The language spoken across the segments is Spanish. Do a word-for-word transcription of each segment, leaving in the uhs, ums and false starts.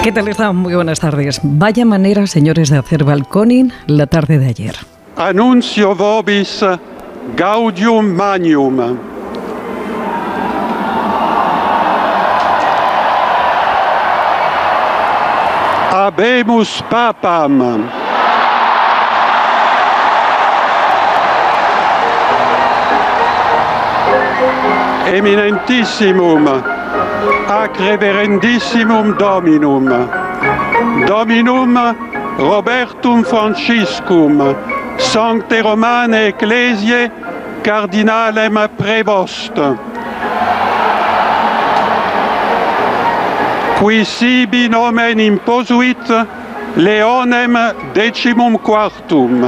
¿Qué tal están? Muy buenas tardes. Vaya manera, señores, de hacer balconing la tarde de ayer. Annuncio vobis gaudium magnum. Habemus papam. Eminentissimum ac reverendissimum Dominum, Dominum Robertum Franciscum, Sancte Romane Ecclesiae Cardinalem Prevost, qui sibi nomen imposuit Leonem decimum quartum.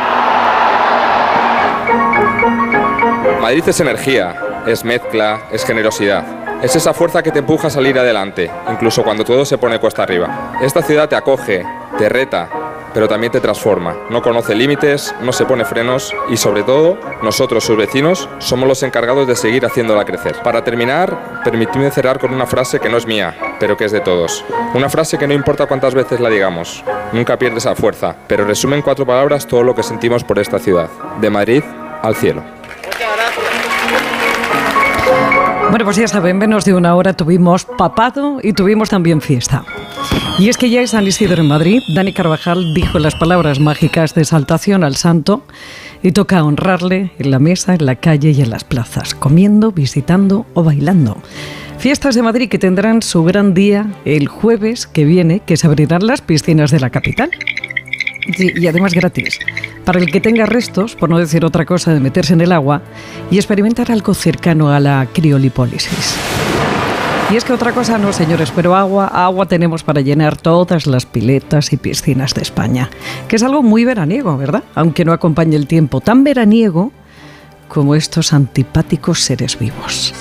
Madrid es energía, es mezcla, es generosidad. Es esa fuerza que te empuja a salir adelante, incluso cuando todo se pone cuesta arriba. Esta ciudad te acoge, te reta, pero también te transforma. No conoce límites, no se pone frenos y, sobre todo, nosotros, sus vecinos, somos los encargados de seguir haciéndola crecer. Para terminar, permitidme cerrar con una frase que no es mía, pero que es de todos. Una frase que no importa cuántas veces la digamos, nunca pierde esa fuerza, pero resume en cuatro palabras todo lo que sentimos por esta ciudad. De Madrid al cielo. Bueno, pues ya saben, menos de una hora tuvimos papado y tuvimos también fiesta. Y es que ya es San Isidro en Madrid. Dani Carvajal dijo las palabras mágicas de exaltación al santo y toca honrarle en la mesa, en la calle y en las plazas, comiendo, visitando o bailando. Fiestas de Madrid que tendrán su gran día el jueves que viene, que se abrirán las piscinas de la capital. Sí, y además gratis, para el que tenga restos, por no decir otra cosa, de meterse en el agua y experimentar algo cercano a la criolipólisis. Y es que otra cosa no, señores, pero agua, agua tenemos para llenar todas las piletas y piscinas de España, que es algo muy veraniego, ¿verdad? Aunque no acompañe el tiempo, tan veraniego como estos antipáticos seres vivos.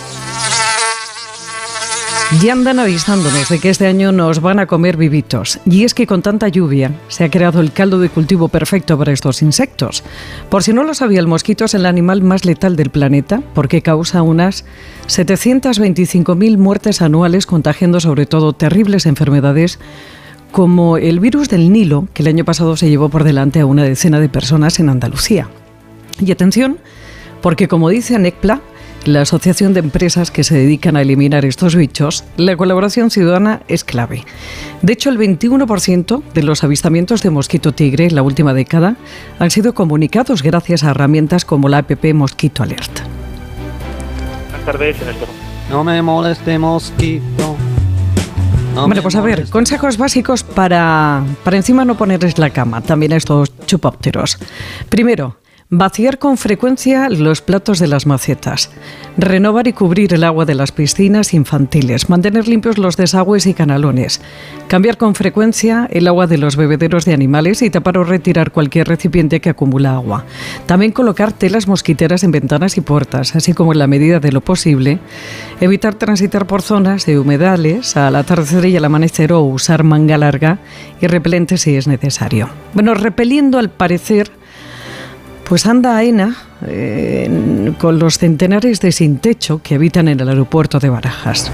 Ya andan avisándonos de que este año nos van a comer vivitos. Y es que con tanta lluvia se ha creado el caldo de cultivo perfecto para estos insectos. Por si no lo sabía, el mosquito es el animal más letal del planeta porque causa unas setecientas veinticinco mil muertes anuales, contagiando sobre todo terribles enfermedades como el virus del Nilo, que el año pasado se llevó por delante a una decena de personas en Andalucía. Y atención, porque como dice ANECPLA, la Asociación de Empresas que se dedican a eliminar estos bichos, la colaboración ciudadana es clave. De hecho, el veintiuno por ciento de los avistamientos de mosquito tigre en la última década han sido comunicados gracias a herramientas como la app Mosquito Alert. Buenas tardes, en esto. No me moleste, mosquito. No bueno, pues a ver, consejos básicos para, para encima no ponerles la cama también a estos chupópteros. Primero, vaciar con frecuencia los platos de las macetas, renovar y cubrir el agua de las piscinas infantiles, mantener limpios los desagües y canalones, cambiar con frecuencia el agua de los bebederos de animales y tapar o retirar cualquier recipiente que acumula agua. También colocar telas mosquiteras en ventanas y puertas, así como en la medida de lo posible, evitar transitar por zonas de humedales al atardecer y al amanecer o usar manga larga y repelente si es necesario. Bueno, repeliendo al parecer pues anda AENA eh, con los centenares de sin techo que habitan en el aeropuerto de Barajas.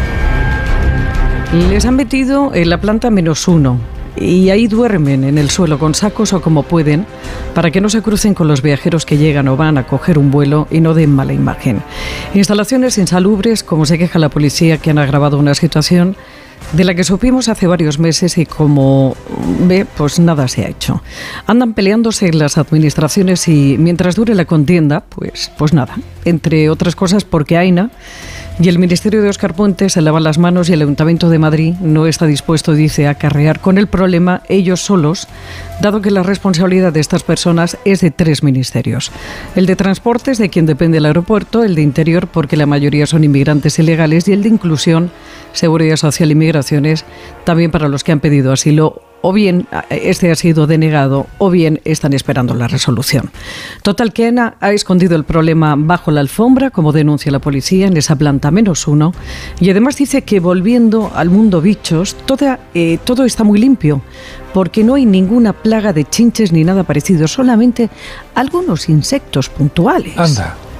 Les han metido en la planta menos uno y ahí duermen en el suelo con sacos o como pueden para que no se crucen con los viajeros que llegan o van a coger un vuelo y no den mala imagen. Instalaciones insalubres, como se queja la policía, que han agravado una situación de la que supimos hace varios meses y como ve, pues nada se ha hecho. Andan peleándose en las administraciones y mientras dure la contienda, pues, pues nada. Entre otras cosas porque AENA y el Ministerio de Óscar Puente se lavan las manos y el Ayuntamiento de Madrid no está dispuesto, dice, a acarrear con el problema ellos solos, dado que la responsabilidad de estas personas es de tres ministerios. El de Transportes, de quien depende el aeropuerto, el de Interior, porque la mayoría son inmigrantes ilegales, y el de Inclusión, Seguridad Social y Migraciones, también para los que han pedido asilo, o bien este ha sido denegado, o bien están esperando la resolución. Total, que AENA ha escondido el problema bajo la alfombra, como denuncia la policía, en esa planta menos uno, y además dice que volviendo al mundo bichos, toda, eh, todo está muy limpio, porque no hay ninguna plaga de chinches ni nada parecido, solamente algunos insectos puntuales. Anda.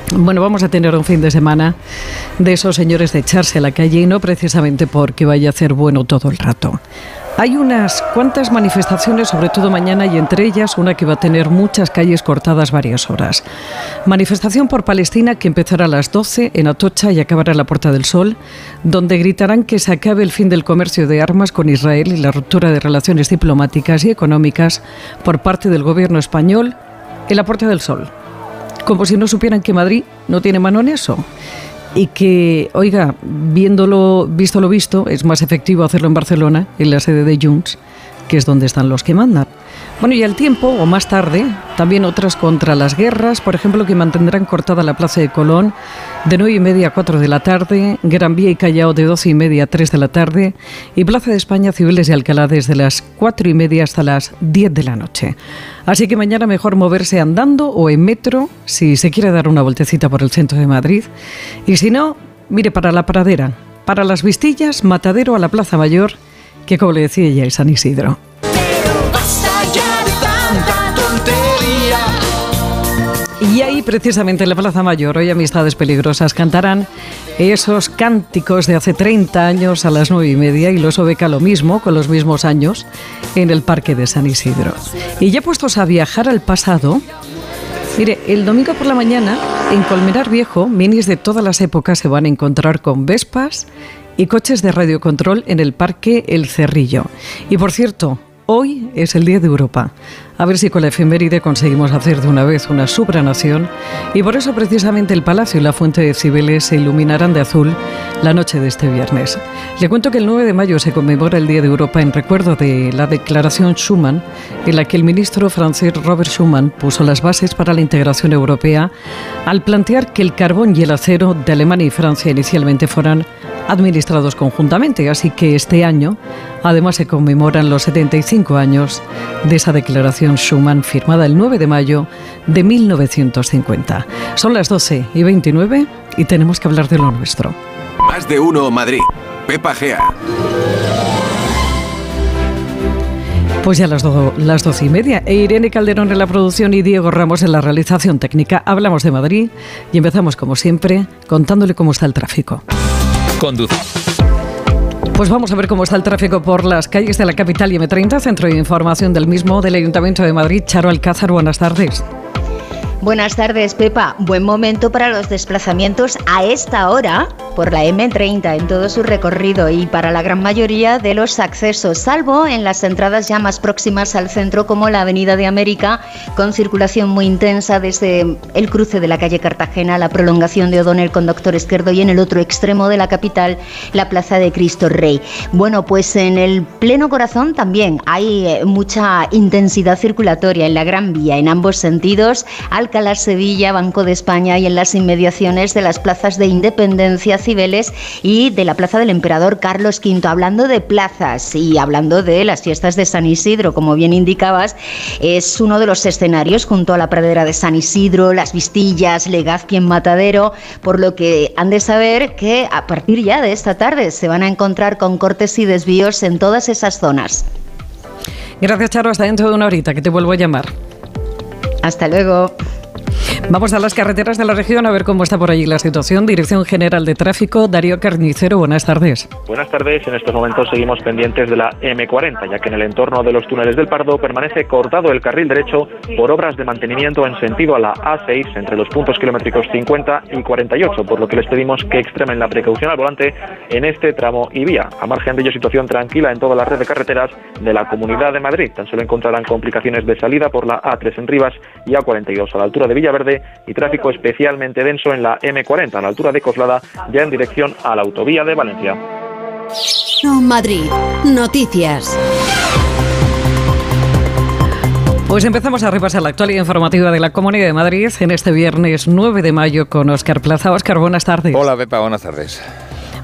Bueno, vamos a tener un fin de semana de esos señores de echarse a la calle y no precisamente porque vaya a ser bueno todo el rato. Hay unas cuantas manifestaciones, sobre todo mañana, y entre ellas una que va a tener muchas calles cortadas varias horas. Manifestación por Palestina que empezará a las doce en Atocha y acabará en la Puerta del Sol, donde gritarán que se acabe el fin del comercio de armas con Israel y la ruptura de relaciones diplomáticas y económicas por parte del gobierno español en la Puerta del Sol. Como si no supieran que Madrid no tiene mano en eso. Y que, oiga, viéndolo, visto lo visto, es más efectivo hacerlo en Barcelona, en la sede de Junts, que es donde están los que mandan. Bueno, y al tiempo, o más tarde, también otras contra las guerras, por ejemplo, que mantendrán cortada la Plaza de Colón de nueve y media a cuatro de la tarde, Gran Vía y Callao de doce y media a tres de la tarde, y Plaza de España, Cibeles y Alcalá desde las cuatro y media hasta las diez de la noche. Así que mañana mejor moverse andando o en metro, si se quiere dar una vueltecita por el centro de Madrid. Y si no, mire para la Pradera, para las Vistillas, Matadero a la Plaza Mayor, que como le decía ya es San Isidro. Y ahí, precisamente en la Plaza Mayor, hoy Amistades Peligrosas cantarán esos cánticos de hace treinta años a las nueve y media, y los Obeca lo mismo, con los mismos años, en el Parque de San Isidro. Y ya puestos a viajar al pasado, mire, el domingo por la mañana, en Colmenar Viejo, minis de todas las épocas se van a encontrar con Vespas y coches de radiocontrol en el Parque El Cerrillo. Y por cierto, hoy es el Día de Europa. A ver si con la efeméride conseguimos hacer de una vez una supranación, y por eso precisamente el Palacio y la Fuente de Cibeles se iluminarán de azul la noche de este viernes. Le cuento que el nueve de mayo se conmemora el Día de Europa en recuerdo de la Declaración Schuman, en la que el ministro francés Robert Schuman puso las bases para la integración europea al plantear que el carbón y el acero de Alemania y Francia inicialmente fueran administrados conjuntamente. Así que este año además se conmemoran los setenta y cinco años de esa declaración Schuman firmada el nueve de mayo de mil novecientos cincuenta. Son las doce y veintinueve y tenemos que hablar de lo nuestro. Más de uno Madrid. Pepa Gea. Pues ya las, do, las doce y media. E Irene Calderón en la producción y Diego Ramos en la realización técnica. Hablamos de Madrid y empezamos, como siempre, contándole cómo está el tráfico. Conduce. Pues vamos a ver cómo está el tráfico por las calles de la capital y eme treinta, centro de información del mismo del Ayuntamiento de Madrid. Charo Alcázar, buenas tardes. Buenas tardes, Pepa. Buen momento para los desplazamientos a esta hora por la eme treinta en todo su recorrido y para la gran mayoría de los accesos, salvo en las entradas ya más próximas al centro, como la Avenida de América, con circulación muy intensa desde el cruce de la calle Cartagena, la prolongación de O'Donnell con Doctor Izquierdo, y en el otro extremo de la capital, la Plaza de Cristo Rey. Bueno, pues en el pleno corazón también hay mucha intensidad circulatoria en la Gran Vía, en ambos sentidos, Alcalá, Sevilla, Banco de España, y en las inmediaciones de las plazas de Independencia, Cibeles y de la Plaza del Emperador Carlos quinto. Hablando de plazas y hablando de las fiestas de San Isidro, como bien indicabas, es uno de los escenarios junto a la pradera de San Isidro, las Vistillas, Legazpi en Matadero, por lo que han de saber que a partir ya de esta tarde se van a encontrar con cortes y desvíos en todas esas zonas. Gracias, Charo. Hasta dentro de una horita, que te vuelvo a llamar. Hasta luego. Vamos a las carreteras de la región a ver cómo está por allí la situación. Dirección General de Tráfico, Darío Carnicero, buenas tardes. Buenas tardes. En estos momentos seguimos pendientes de la eme cuarenta, ya que en el entorno de los túneles del Pardo permanece cortado el carril derecho por obras de mantenimiento en sentido a la a seis entre los puntos kilométricos cincuenta y cuarenta y ocho, por lo que les pedimos que extremen la precaución al volante en este tramo y vía. A margen de ello, situación tranquila en toda la red de carreteras de la Comunidad de Madrid. Tan solo encontrarán complicaciones de salida por la a tres en Rivas y a cuarenta y dos a la altura de Villaverde, y tráfico especialmente denso en la eme cuarenta a la altura de Coslada, ya en dirección a la autovía de Valencia. Madrid, noticias. Pues empezamos a repasar la actualidad informativa de la Comunidad de Madrid en este viernes nueve de mayo con Óscar Plaza. Óscar, buenas tardes. Hola, Pepa, buenas tardes.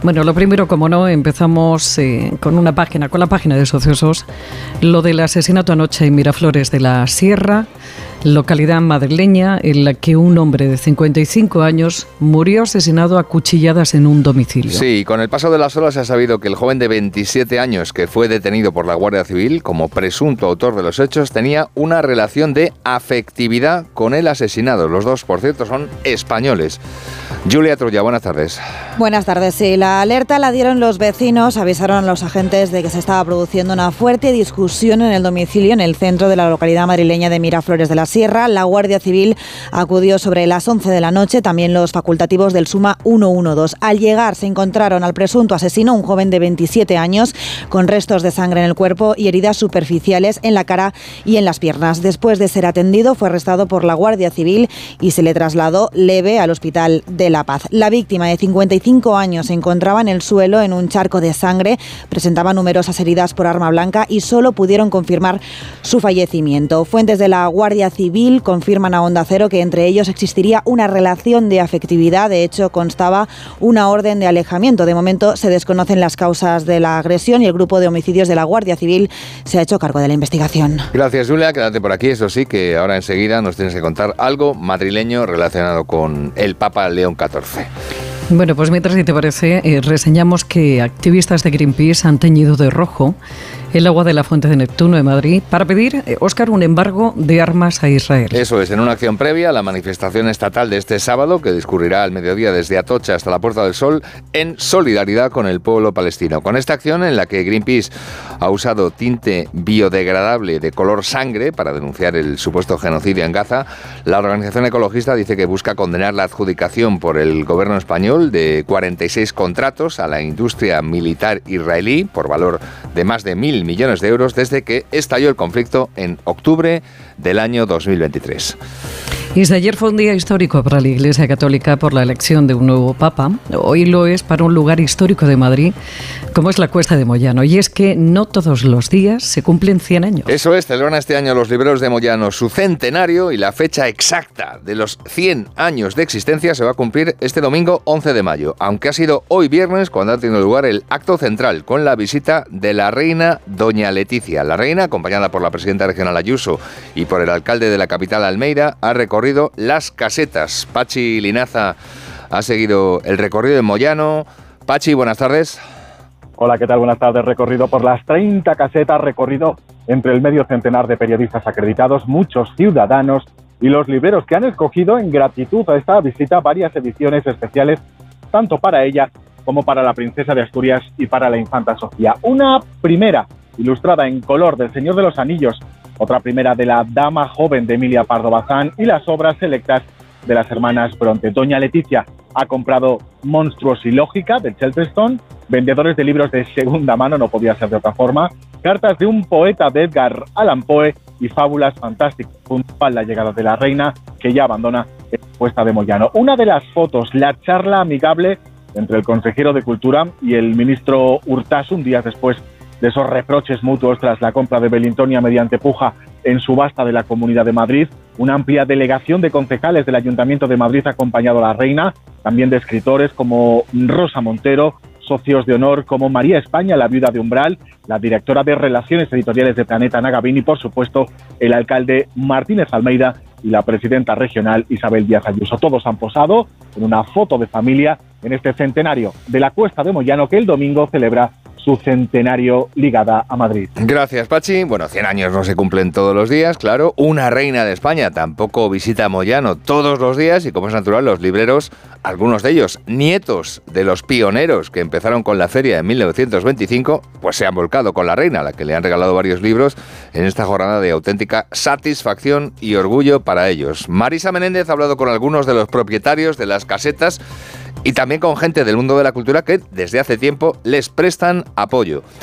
Bueno, lo primero, como no, empezamos eh, con una página, con la página de Sucesos, lo del asesinato anoche en Miraflores de la Sierra, localidad madrileña, en la que un hombre de cincuenta y cinco años murió asesinado a cuchilladas en un domicilio. Sí, con el paso de las horas se ha sabido que el joven de veintisiete años que fue detenido por la Guardia Civil como presunto autor de los hechos tenía una relación de afectividad con el asesinado. Los dos, por cierto, son españoles. Julia Trulla, buenas tardes. Buenas tardes. Sí, la alerta la dieron los vecinos, avisaron a los agentes de que se estaba produciendo una fuerte discusión en el domicilio en el centro de la localidad madrileña de Miraflores de la Sierra. La Guardia Civil acudió sobre las once de la noche, también los facultativos del SUMA ciento doce. Al llegar se encontraron al presunto asesino, un joven de veintisiete años, con restos de sangre en el cuerpo y heridas superficiales en la cara y en las piernas. Después de ser atendido, fue arrestado por la Guardia Civil y se le trasladó leve al Hospital de La Paz. La víctima, de cincuenta y cinco años, se encontraba en el suelo en un charco de sangre, presentaba numerosas heridas por arma blanca y solo pudieron confirmar su fallecimiento. Fuentes de la Guardia Civil confirman a Onda Cero que entre ellos existiría una relación de afectividad. De hecho, constaba una orden de alejamiento. De momento se desconocen las causas de la agresión y el grupo de homicidios de la Guardia Civil se ha hecho cargo de la investigación. Gracias, Julia. Quédate por aquí. Eso sí, que ahora enseguida nos tienes que contar algo madrileño relacionado con el Papa León catorce. Bueno, pues mientras, si te parece, eh, reseñamos que activistas de Greenpeace han teñido de rojo el agua de la fuente de Neptuno de Madrid para pedir, eh, Óscar, un embargo de armas a Israel. Eso es, en una acción previa a la manifestación estatal de este sábado, que discurrirá al mediodía desde Atocha hasta la Puerta del Sol, en solidaridad con el pueblo palestino. Con esta acción, en la que Greenpeace ha usado tinte biodegradable de color sangre para denunciar el supuesto genocidio en Gaza, la organización ecologista dice que busca condenar la adjudicación por el gobierno español de cuarenta y seis contratos a la industria militar israelí por valor de más de mil millones de euros desde que estalló el conflicto en octubre del año dos mil veintitrés. Y desde ayer fue un día histórico para la Iglesia Católica por la elección de un nuevo Papa. Hoy lo es para un lugar histórico de Madrid, como es la Cuesta de Moyano. Y es que no todos los días se cumplen cien años. Eso es, celebran este año los libreros de Moyano su centenario, y la fecha exacta de los cien años de existencia se va a cumplir este domingo once de mayo, aunque ha sido hoy viernes cuando ha tenido lugar el acto central con la visita de la reina Doña Leticia. La reina, acompañada por la presidenta regional Ayuso y por el alcalde de la capital Almeida, ha recorrido las casetas. Pachi Linaza ha seguido el recorrido en Moyano. Pachi, buenas tardes. Hola, ¿qué tal? Buenas tardes. Recorrido por las treinta casetas, recorrido entre el medio centenar de periodistas acreditados, muchos ciudadanos y los libreros que han escogido en gratitud a esta visita varias ediciones especiales, tanto para ella como para la princesa de Asturias y para la infanta Sofía. Una primera ilustrada en color del Señor de los Anillos, otra primera de la Dama Joven de Emilia Pardo Bazán y las obras selectas de las hermanas Bronte. Doña Leticia ha comprado Monstruos y Lógica de Cheltenstone, vendedores de libros de segunda mano, no podía ser de otra forma, cartas de un poeta de Edgar Allan Poe y fábulas fantásticas, junto a la llegada de la reina, que ya abandona la Cuesta de Moyano. Una de las fotos, la charla amigable entre el consejero de Cultura y el ministro Urtasun, días después de esos reproches mutuos tras la compra de Belintonia mediante puja en subasta de la Comunidad de Madrid. Una amplia delegación de concejales del Ayuntamiento de Madrid ha acompañado a la reina, también de escritores como Rosa Montero, socios de honor como María España, la viuda de Umbral, la directora de Relaciones Editoriales de Planeta, Ana Gavín, y por supuesto el alcalde Martínez Almeida y la presidenta regional Isabel Díaz Ayuso. Todos han posado en una foto de familia en este centenario de la Cuesta de Moyano, que el domingo celebra su centenario ligada a Madrid. Gracias, Pachi. Bueno, cien años no se cumplen todos los días, claro. Una reina de España tampoco visita Moyano todos los días, y como es natural, los libreros, algunos de ellos nietos de los pioneros que empezaron con la feria en mil novecientos veinticinco, pues se han volcado con la reina, a la que le han regalado varios libros en esta jornada de auténtica satisfacción y orgullo para ellos. Marisa Menéndez ha hablado con algunos de los propietarios de las casetas y también con gente del mundo de la cultura que desde hace tiempo les prestan apoyo.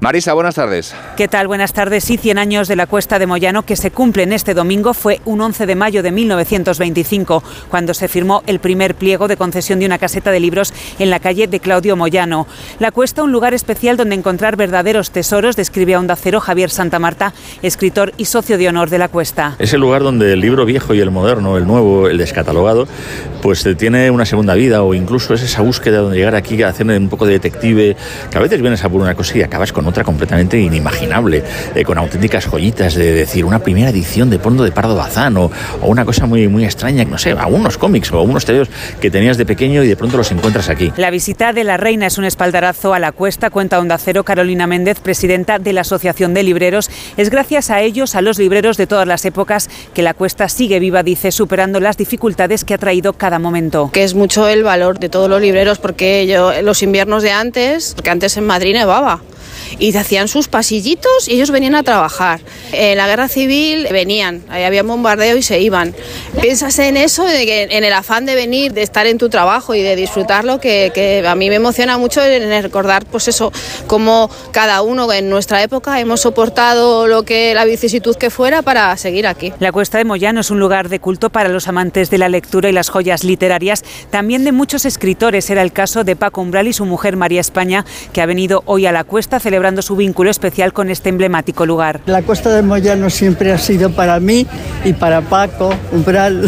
Marisa, buenas tardes. ¿Qué tal? Buenas tardes. Sí, cien años de la Cuesta de Moyano, que se cumplen este domingo. Fue un once de mayo de mil novecientos veinticinco, cuando se firmó el primer pliego de concesión de una caseta de libros en la calle de Claudio Moyano. La Cuesta, un lugar especial donde encontrar verdaderos tesoros, describe a Onda Cero Javier Santamarta, escritor y socio de honor de la Cuesta. Es el lugar donde el libro viejo y el moderno, el nuevo, el descatalogado, pues tiene una segunda vida, o incluso es esa búsqueda donde llegar aquí a hacer un poco de detective, que a veces vienes a por una cosa y acabas con otra completamente inimaginable, eh, con auténticas joyitas, de decir, una primera edición de Pondo de Pardo Bazán, o, o una cosa muy, muy extraña, no sé, algunos cómics o algunos tebeos que tenías de pequeño y de pronto los encuentras aquí. La visita de la reina es un espaldarazo a la Cuesta, cuenta Onda Cero Carolina Méndez, presidenta de la Asociación de Libreros. Es gracias a ellos, a los libreros de todas las épocas, que la Cuesta sigue viva, dice, superando las dificultades que ha traído cada momento. Que es mucho el valor de todos los libreros, porque yo, los inviernos de antes, porque antes en Madrid nevaba, y hacían sus pasillitos y ellos venían a trabajar. En la guerra civil venían, ahí había bombardeo y se iban. Piensas en eso, en el afán de venir, de estar en tu trabajo y de disfrutarlo, que, que a mí me emociona mucho en recordar, pues eso, cómo cada uno en nuestra época hemos soportado lo que la vicisitud que fuera para seguir aquí. La Cuesta de Moyano es un lugar de culto para los amantes de la lectura y las joyas literarias, también de muchos escritores. Era el caso de Paco Umbral y su mujer María España, que ha venido hoy a la Cuesta celebrando su vínculo especial con este emblemático lugar. La Cuesta de Moyano siempre ha sido para mí y para Paco Umbral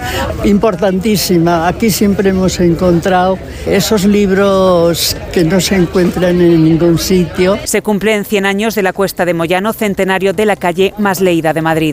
importantísima. Aquí siempre hemos encontrado esos libros que no se encuentran en ningún sitio. Se cumplen cien años de la Cuesta de Moyano, centenario de la calle más leída de Madrid.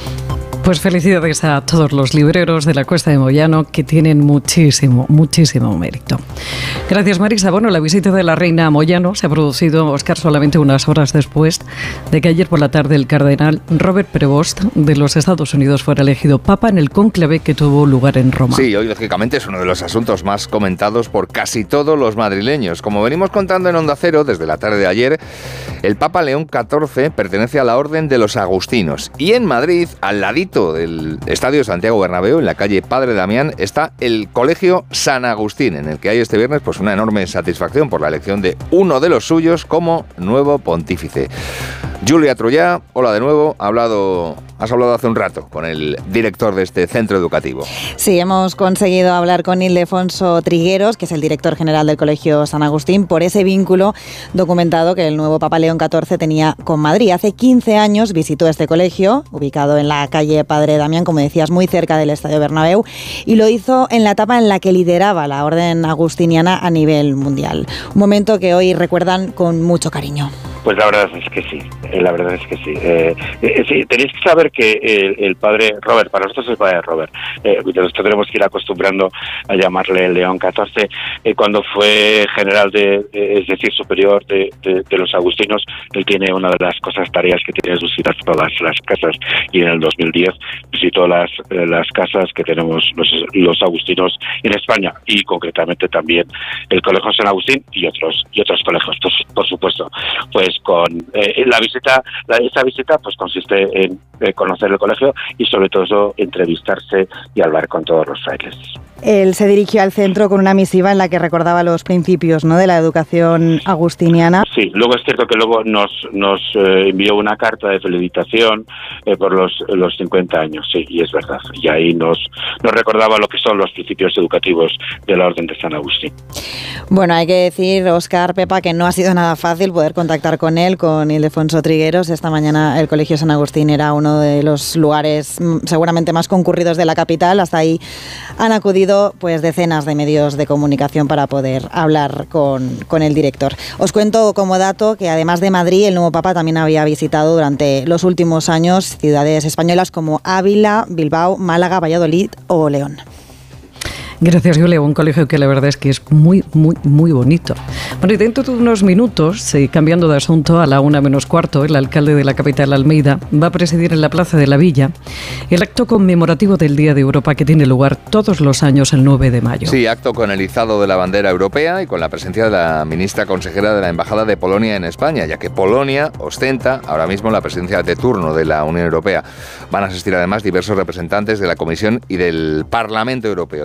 Pues felicidades a todos los libreros de la Cuesta de Moyano, que tienen muchísimo, muchísimo mérito. Gracias, Marisa. Bueno, la visita de la reina a Moyano se ha producido, Óscar, solamente unas horas después de que ayer por la tarde el cardenal Robert Prevost de los Estados Unidos fuera elegido papa en el cónclave que tuvo lugar en Roma. Sí, hoy lógicamente es uno de los asuntos más comentados por casi todos los madrileños. Como venimos contando en Onda Cero desde la tarde de ayer, el Papa León catorce pertenece a la Orden de los Agustinos, y en Madrid, al ladito del Estadio Santiago Bernabéu, en la calle Padre Damián, está el Colegio San Agustín, en el que hay este viernes pues una enorme satisfacción por la elección de uno de los suyos como nuevo pontífice. Julia Trullá, hola de nuevo. Ha hablado, has hablado hace un rato con el director de este centro educativo. Sí, hemos conseguido hablar con Ildefonso Trigueros, que es el director general del Colegio San Agustín, por ese vínculo documentado que el nuevo Papa León catorce tenía con Madrid. Hace quince años visitó este colegio, ubicado en la calle Padre Damián, como decías, muy cerca del Estadio Bernabéu, y lo hizo en la etapa en la que lideraba la orden agustiniana a nivel mundial. Un momento que hoy recuerdan con mucho cariño. Pues la verdad es que sí, la verdad es que sí. Eh, eh, sí, tenéis que saber que el, el padre Robert, para nosotros es el padre Robert, eh, nosotros tenemos que ir acostumbrando a llamarle León catorce, eh, cuando fue general de, eh, es decir, superior de, de, de los agustinos, él tiene una de las cosas, tareas que tiene, es visitar todas las casas, y en el dos mil diez visitó las, eh, las casas que tenemos los, los agustinos en España, y concretamente también el Colegio San Agustín y otros y otros colegios, pues, por supuesto. Pues con eh, la visita, la, esta visita pues consiste en eh, conocer el colegio y sobre todo entrevistarse y hablar con todos los frailes. Él se dirigió al centro con una misiva en la que recordaba los principios, ¿no?, de la educación agustiniana. Sí, luego es cierto que luego nos nos eh, envió una carta de felicitación eh, por los los cincuenta años, sí, y es verdad. Y ahí nos nos recordaba lo que son los principios educativos de la Orden de San Agustín. Bueno, hay que decir, Óscar, Pepa, que no ha sido nada fácil poder contactar con él, con Ildefonso Trigueros. Esta mañana el Colegio San Agustín era uno de los lugares seguramente más concurridos de la capital. Hasta ahí han acudido pues decenas de medios de comunicación para poder hablar con, con el director. Os cuento como dato que además de Madrid, el nuevo Papa también había visitado durante los últimos años ciudades españolas como Ávila, Bilbao, Málaga, Valladolid o León. Gracias, Julia. Un colegio que la verdad es que es muy, muy, muy bonito. Bueno, y dentro de unos minutos, eh, cambiando de asunto, a la una menos cuarto, el alcalde de la capital, Almeida, va a presidir en la Plaza de la Villa el acto conmemorativo del Día de Europa, que tiene lugar todos los años el nueve de mayo. Sí, acto con el izado de la bandera europea y con la presencia de la ministra consejera de la Embajada de Polonia en España, ya que Polonia ostenta ahora mismo la presidencia de turno de la Unión Europea. Van a asistir además diversos representantes de la Comisión y del Parlamento Europeo. Y en otro punto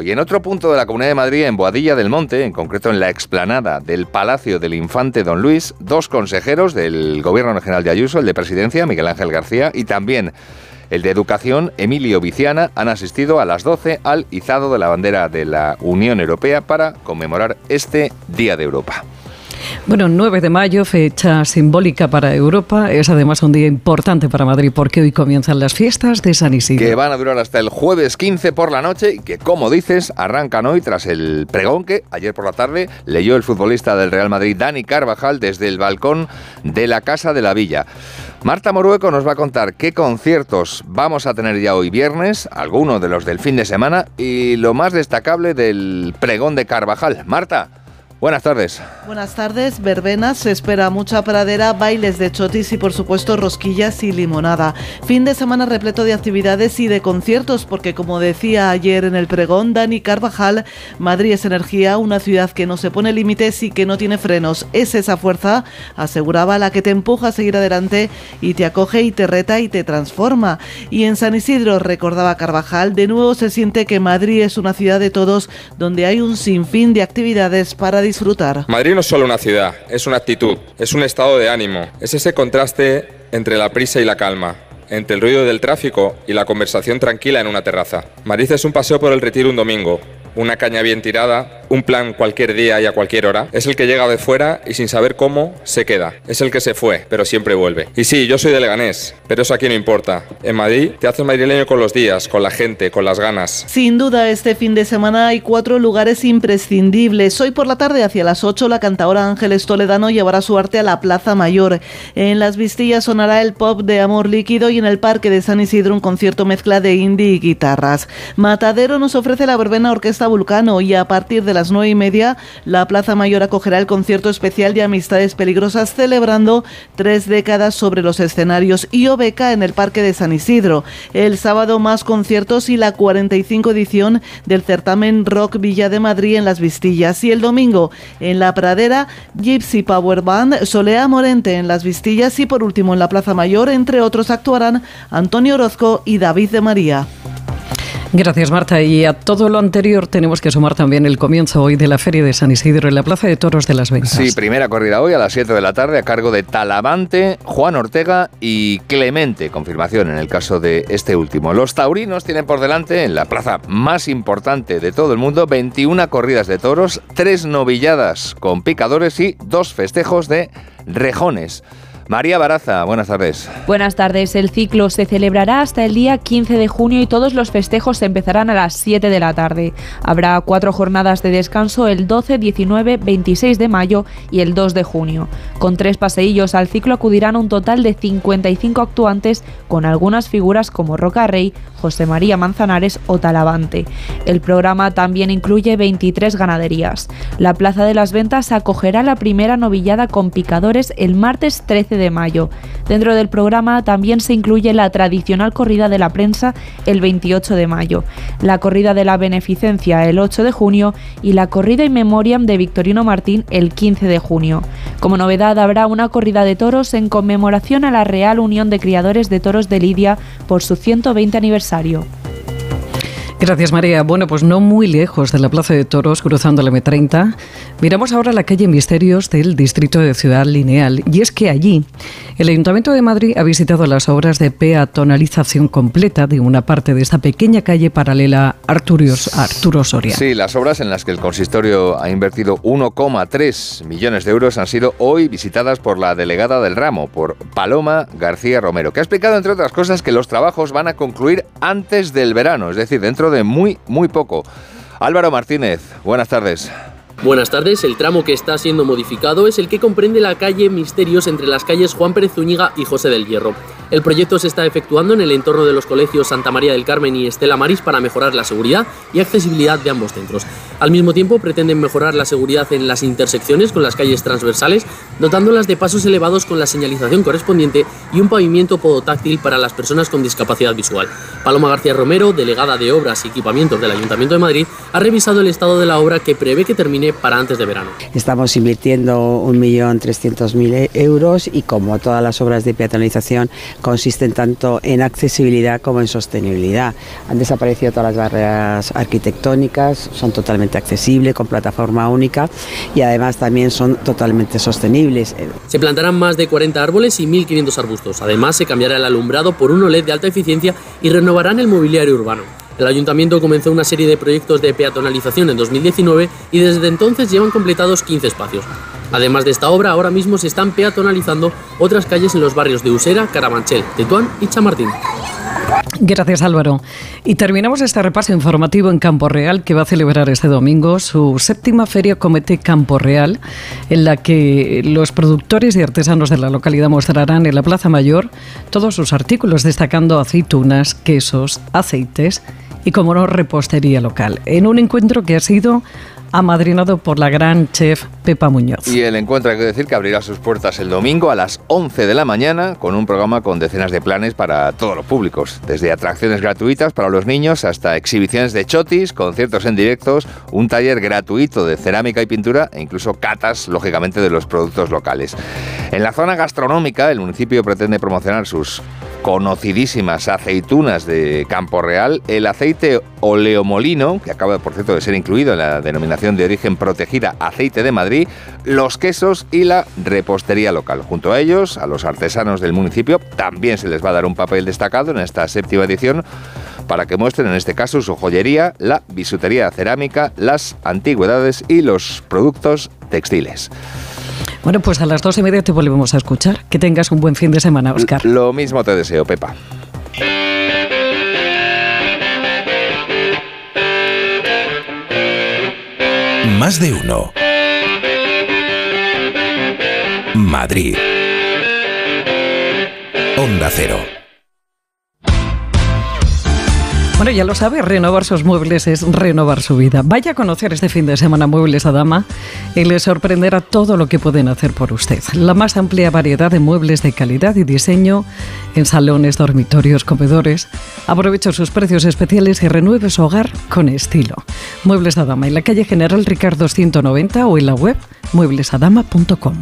punto de la Comunidad de Madrid, en Boadilla del Monte, en concreto en la explanada del Palacio del Infante Don Luis, dos consejeros del Gobierno Regional de Ayuso, el de Presidencia, Miguel Ángel García, y también el de Educación, Emilio Viciana, han asistido a las doce al izado de la bandera de la Unión Europea para conmemorar este Día de Europa. Bueno, nueve de mayo, fecha simbólica para Europa, es además un día importante para Madrid porque hoy comienzan las fiestas de San Isidro. Que van a durar hasta el jueves quince por la noche y que, como dices, arrancan hoy tras el pregón que ayer por la tarde leyó el futbolista del Real Madrid, Dani Carvajal, desde el balcón de la Casa de la Villa. Marta Morueco nos va a contar qué conciertos vamos a tener ya hoy viernes, algunos de los del fin de semana y lo más destacable del pregón de Carvajal. Marta, buenas tardes. Buenas tardes, verbenas, se espera mucha pradera, bailes de chotis y por supuesto rosquillas y limonada. Fin de semana repleto de actividades y de conciertos porque, como decía ayer en el pregón Dani Carvajal, Madrid es energía, una ciudad que no se pone límites y que no tiene frenos. Es esa fuerza, aseguraba, la que te empuja a seguir adelante y te acoge y te reta y te transforma. Y en San Isidro, recordaba Carvajal, de nuevo se siente que Madrid es una ciudad de todos donde hay un sinfín de actividades para disfrutar. Madrid no es solo una ciudad, es una actitud, es un estado de ánimo, es ese contraste entre la prisa y la calma, entre el ruido del tráfico y la conversación tranquila en una terraza. Madrid es un paseo por el Retiro un domingo, una caña bien tirada, un plan cualquier día y a cualquier hora. Es el que llega de fuera y sin saber cómo se queda. Es el que se fue, pero siempre vuelve. Y sí, yo soy de Leganés, pero eso aquí no importa. En Madrid te haces madrileño con los días, con la gente, con las ganas. Sin duda, este fin de semana hay cuatro lugares imprescindibles. Hoy por la tarde, hacia las ocho, la cantaora Ángeles Toledano llevará su arte a la Plaza Mayor. En Las Vistillas sonará el pop de Amor Líquido y en el Parque de San Isidro un concierto mezcla de indie y guitarras. Matadero nos ofrece la verbena Orquesta Vulcano y a partir de las nueve y media la Plaza Mayor acogerá el concierto especial de Amistades Peligrosas celebrando tres décadas sobre los escenarios y Obeca en el Parque de San Isidro. El sábado más conciertos y la cuarenta y cinco edición del certamen Rock Villa de Madrid en Las Vistillas y el domingo en la Pradera Gypsy Power Band, Solea Morente en Las Vistillas y por último en la Plaza Mayor, entre otros, actuarán Antonio Orozco y David de María. Gracias, Marta. Y a todo lo anterior tenemos que sumar también el comienzo hoy de la Feria de San Isidro en la Plaza de Toros de Las Ventas. Sí, primera corrida hoy a las siete de la tarde a cargo de Talavante, Juan Ortega y Clemente. Confirmación en el caso de este último. Los taurinos tienen por delante, en la plaza más importante de todo el mundo, veintiuna corridas de toros, tres novilladas con picadores y dos festejos de rejones. María Baraza, buenas tardes. Buenas tardes. El ciclo se celebrará hasta el día quince de junio y todos los festejos empezarán a las siete de la tarde. Habrá cuatro jornadas de descanso el doce, diecinueve, veintiséis de mayo y el dos de junio. Con tres paseillos al ciclo acudirán un total de cincuenta y cinco actuantes con algunas figuras como Roca Rey, José María Manzanares o Talavante. El programa también incluye veintitrés ganaderías. La Plaza de las Ventas acogerá la primera novillada con picadores el martes trece de mayo. Dentro del programa también se incluye la tradicional corrida de la prensa el veintiocho de mayo, la corrida de la beneficencia el ocho de junio y la corrida in memoriam de Victorino Martín el quince de junio. Como novedad habrá una corrida de toros en conmemoración a la Real Unión de Criadores de Toros de Lidia por su ciento veinte aniversario. Gracias, María. Bueno, pues no muy lejos de la Plaza de Toros, cruzando la eme treinta, miramos ahora la calle Misterios del distrito de Ciudad Lineal. Y es que allí el Ayuntamiento de Madrid ha visitado las obras de peatonalización completa de una parte de esta pequeña calle paralela a Arturo, Arturo Soria. Sí, las obras en las que el consistorio ha invertido uno coma tres millones de euros han sido hoy visitadas por la delegada del ramo, por Paloma García Romero, que ha explicado, entre otras cosas, que los trabajos van a concluir antes del verano, es decir, dentro de muy, muy poco. Álvaro Martínez, buenas tardes. Buenas tardes. El tramo que está siendo modificado es el que comprende la calle Misterios entre las calles Juan Pérez Zúñiga y José del Hierro. El proyecto se está efectuando en el entorno de los colegios Santa María del Carmen y Estela Maris para mejorar la seguridad y accesibilidad de ambos centros. Al mismo tiempo pretenden mejorar la seguridad en las intersecciones con las calles transversales, dotándolas de pasos elevados con la señalización correspondiente y un pavimento podotáctil para las personas con discapacidad visual. Paloma García Romero, delegada de Obras y Equipamientos del Ayuntamiento de Madrid, ha revisado el estado de la obra que prevé que termine para antes de verano. Estamos invirtiendo un millón trescientos mil euros y, como todas las obras de peatonalización, consisten tanto en accesibilidad como en sostenibilidad. Han desaparecido todas las barreras arquitectónicas, son totalmente accesibles, con plataforma única, y además también son totalmente sostenibles. Se plantarán más de cuarenta árboles y mil quinientos arbustos. Además, se cambiará el alumbrado por uno L E D de alta eficiencia y renovarán el mobiliario urbano. El Ayuntamiento comenzó una serie de proyectos de peatonalización en dos mil diecinueve y desde entonces llevan completados quince espacios. Además de esta obra, ahora mismo se están peatonalizando otras calles en los barrios de Usera, Carabanchel, Tetuán y Chamartín. Gracias, Álvaro. Y terminamos este repaso informativo en Campo Real, que va a celebrar este domingo su séptima Feria Comete Campo Real, en la que los productores y artesanos de la localidad mostrarán en la Plaza Mayor todos sus artículos, destacando aceitunas, quesos, aceites y, como no, repostería local, en un encuentro que ha sido amadrinado por la gran chef Pepa Muñoz. Y el encuentro, hay que decir, que abrirá sus puertas el domingo a las once de la mañana con un programa con decenas de planes para todos los públicos, desde atracciones gratuitas para los niños hasta exhibiciones de chotis, conciertos en directos, un taller gratuito de cerámica y pintura e incluso catas, lógicamente, de los productos locales. En la zona gastronómica, el municipio pretende promocionar sus conocidísimas aceitunas de Campo Real, el aceite oleomolino, que acaba, por cierto, de ser incluido en la denominación de origen protegida Aceite de Madrid, los quesos y la repostería local. Junto a ellos, a los artesanos del municipio, también se les va a dar un papel destacado en esta séptima edición para que muestren, en este caso, su joyería, la bisutería cerámica, las antigüedades y los productos textiles. Bueno, pues a las dos y media te volvemos a escuchar. Que tengas un buen fin de semana, Óscar. Lo mismo te deseo, Pepa. Más de uno. Madrid. Onda Cero. Bueno, ya lo sabe, renovar sus muebles es renovar su vida. Vaya a conocer este fin de semana Muebles Adama y le sorprenderá todo lo que pueden hacer por usted. La más amplia variedad de muebles de calidad y diseño en salones, dormitorios, comedores. Aproveche sus precios especiales y renueve su hogar con estilo. Muebles Adama en la calle General Ricardo ciento noventa o en la web muebles adama punto com.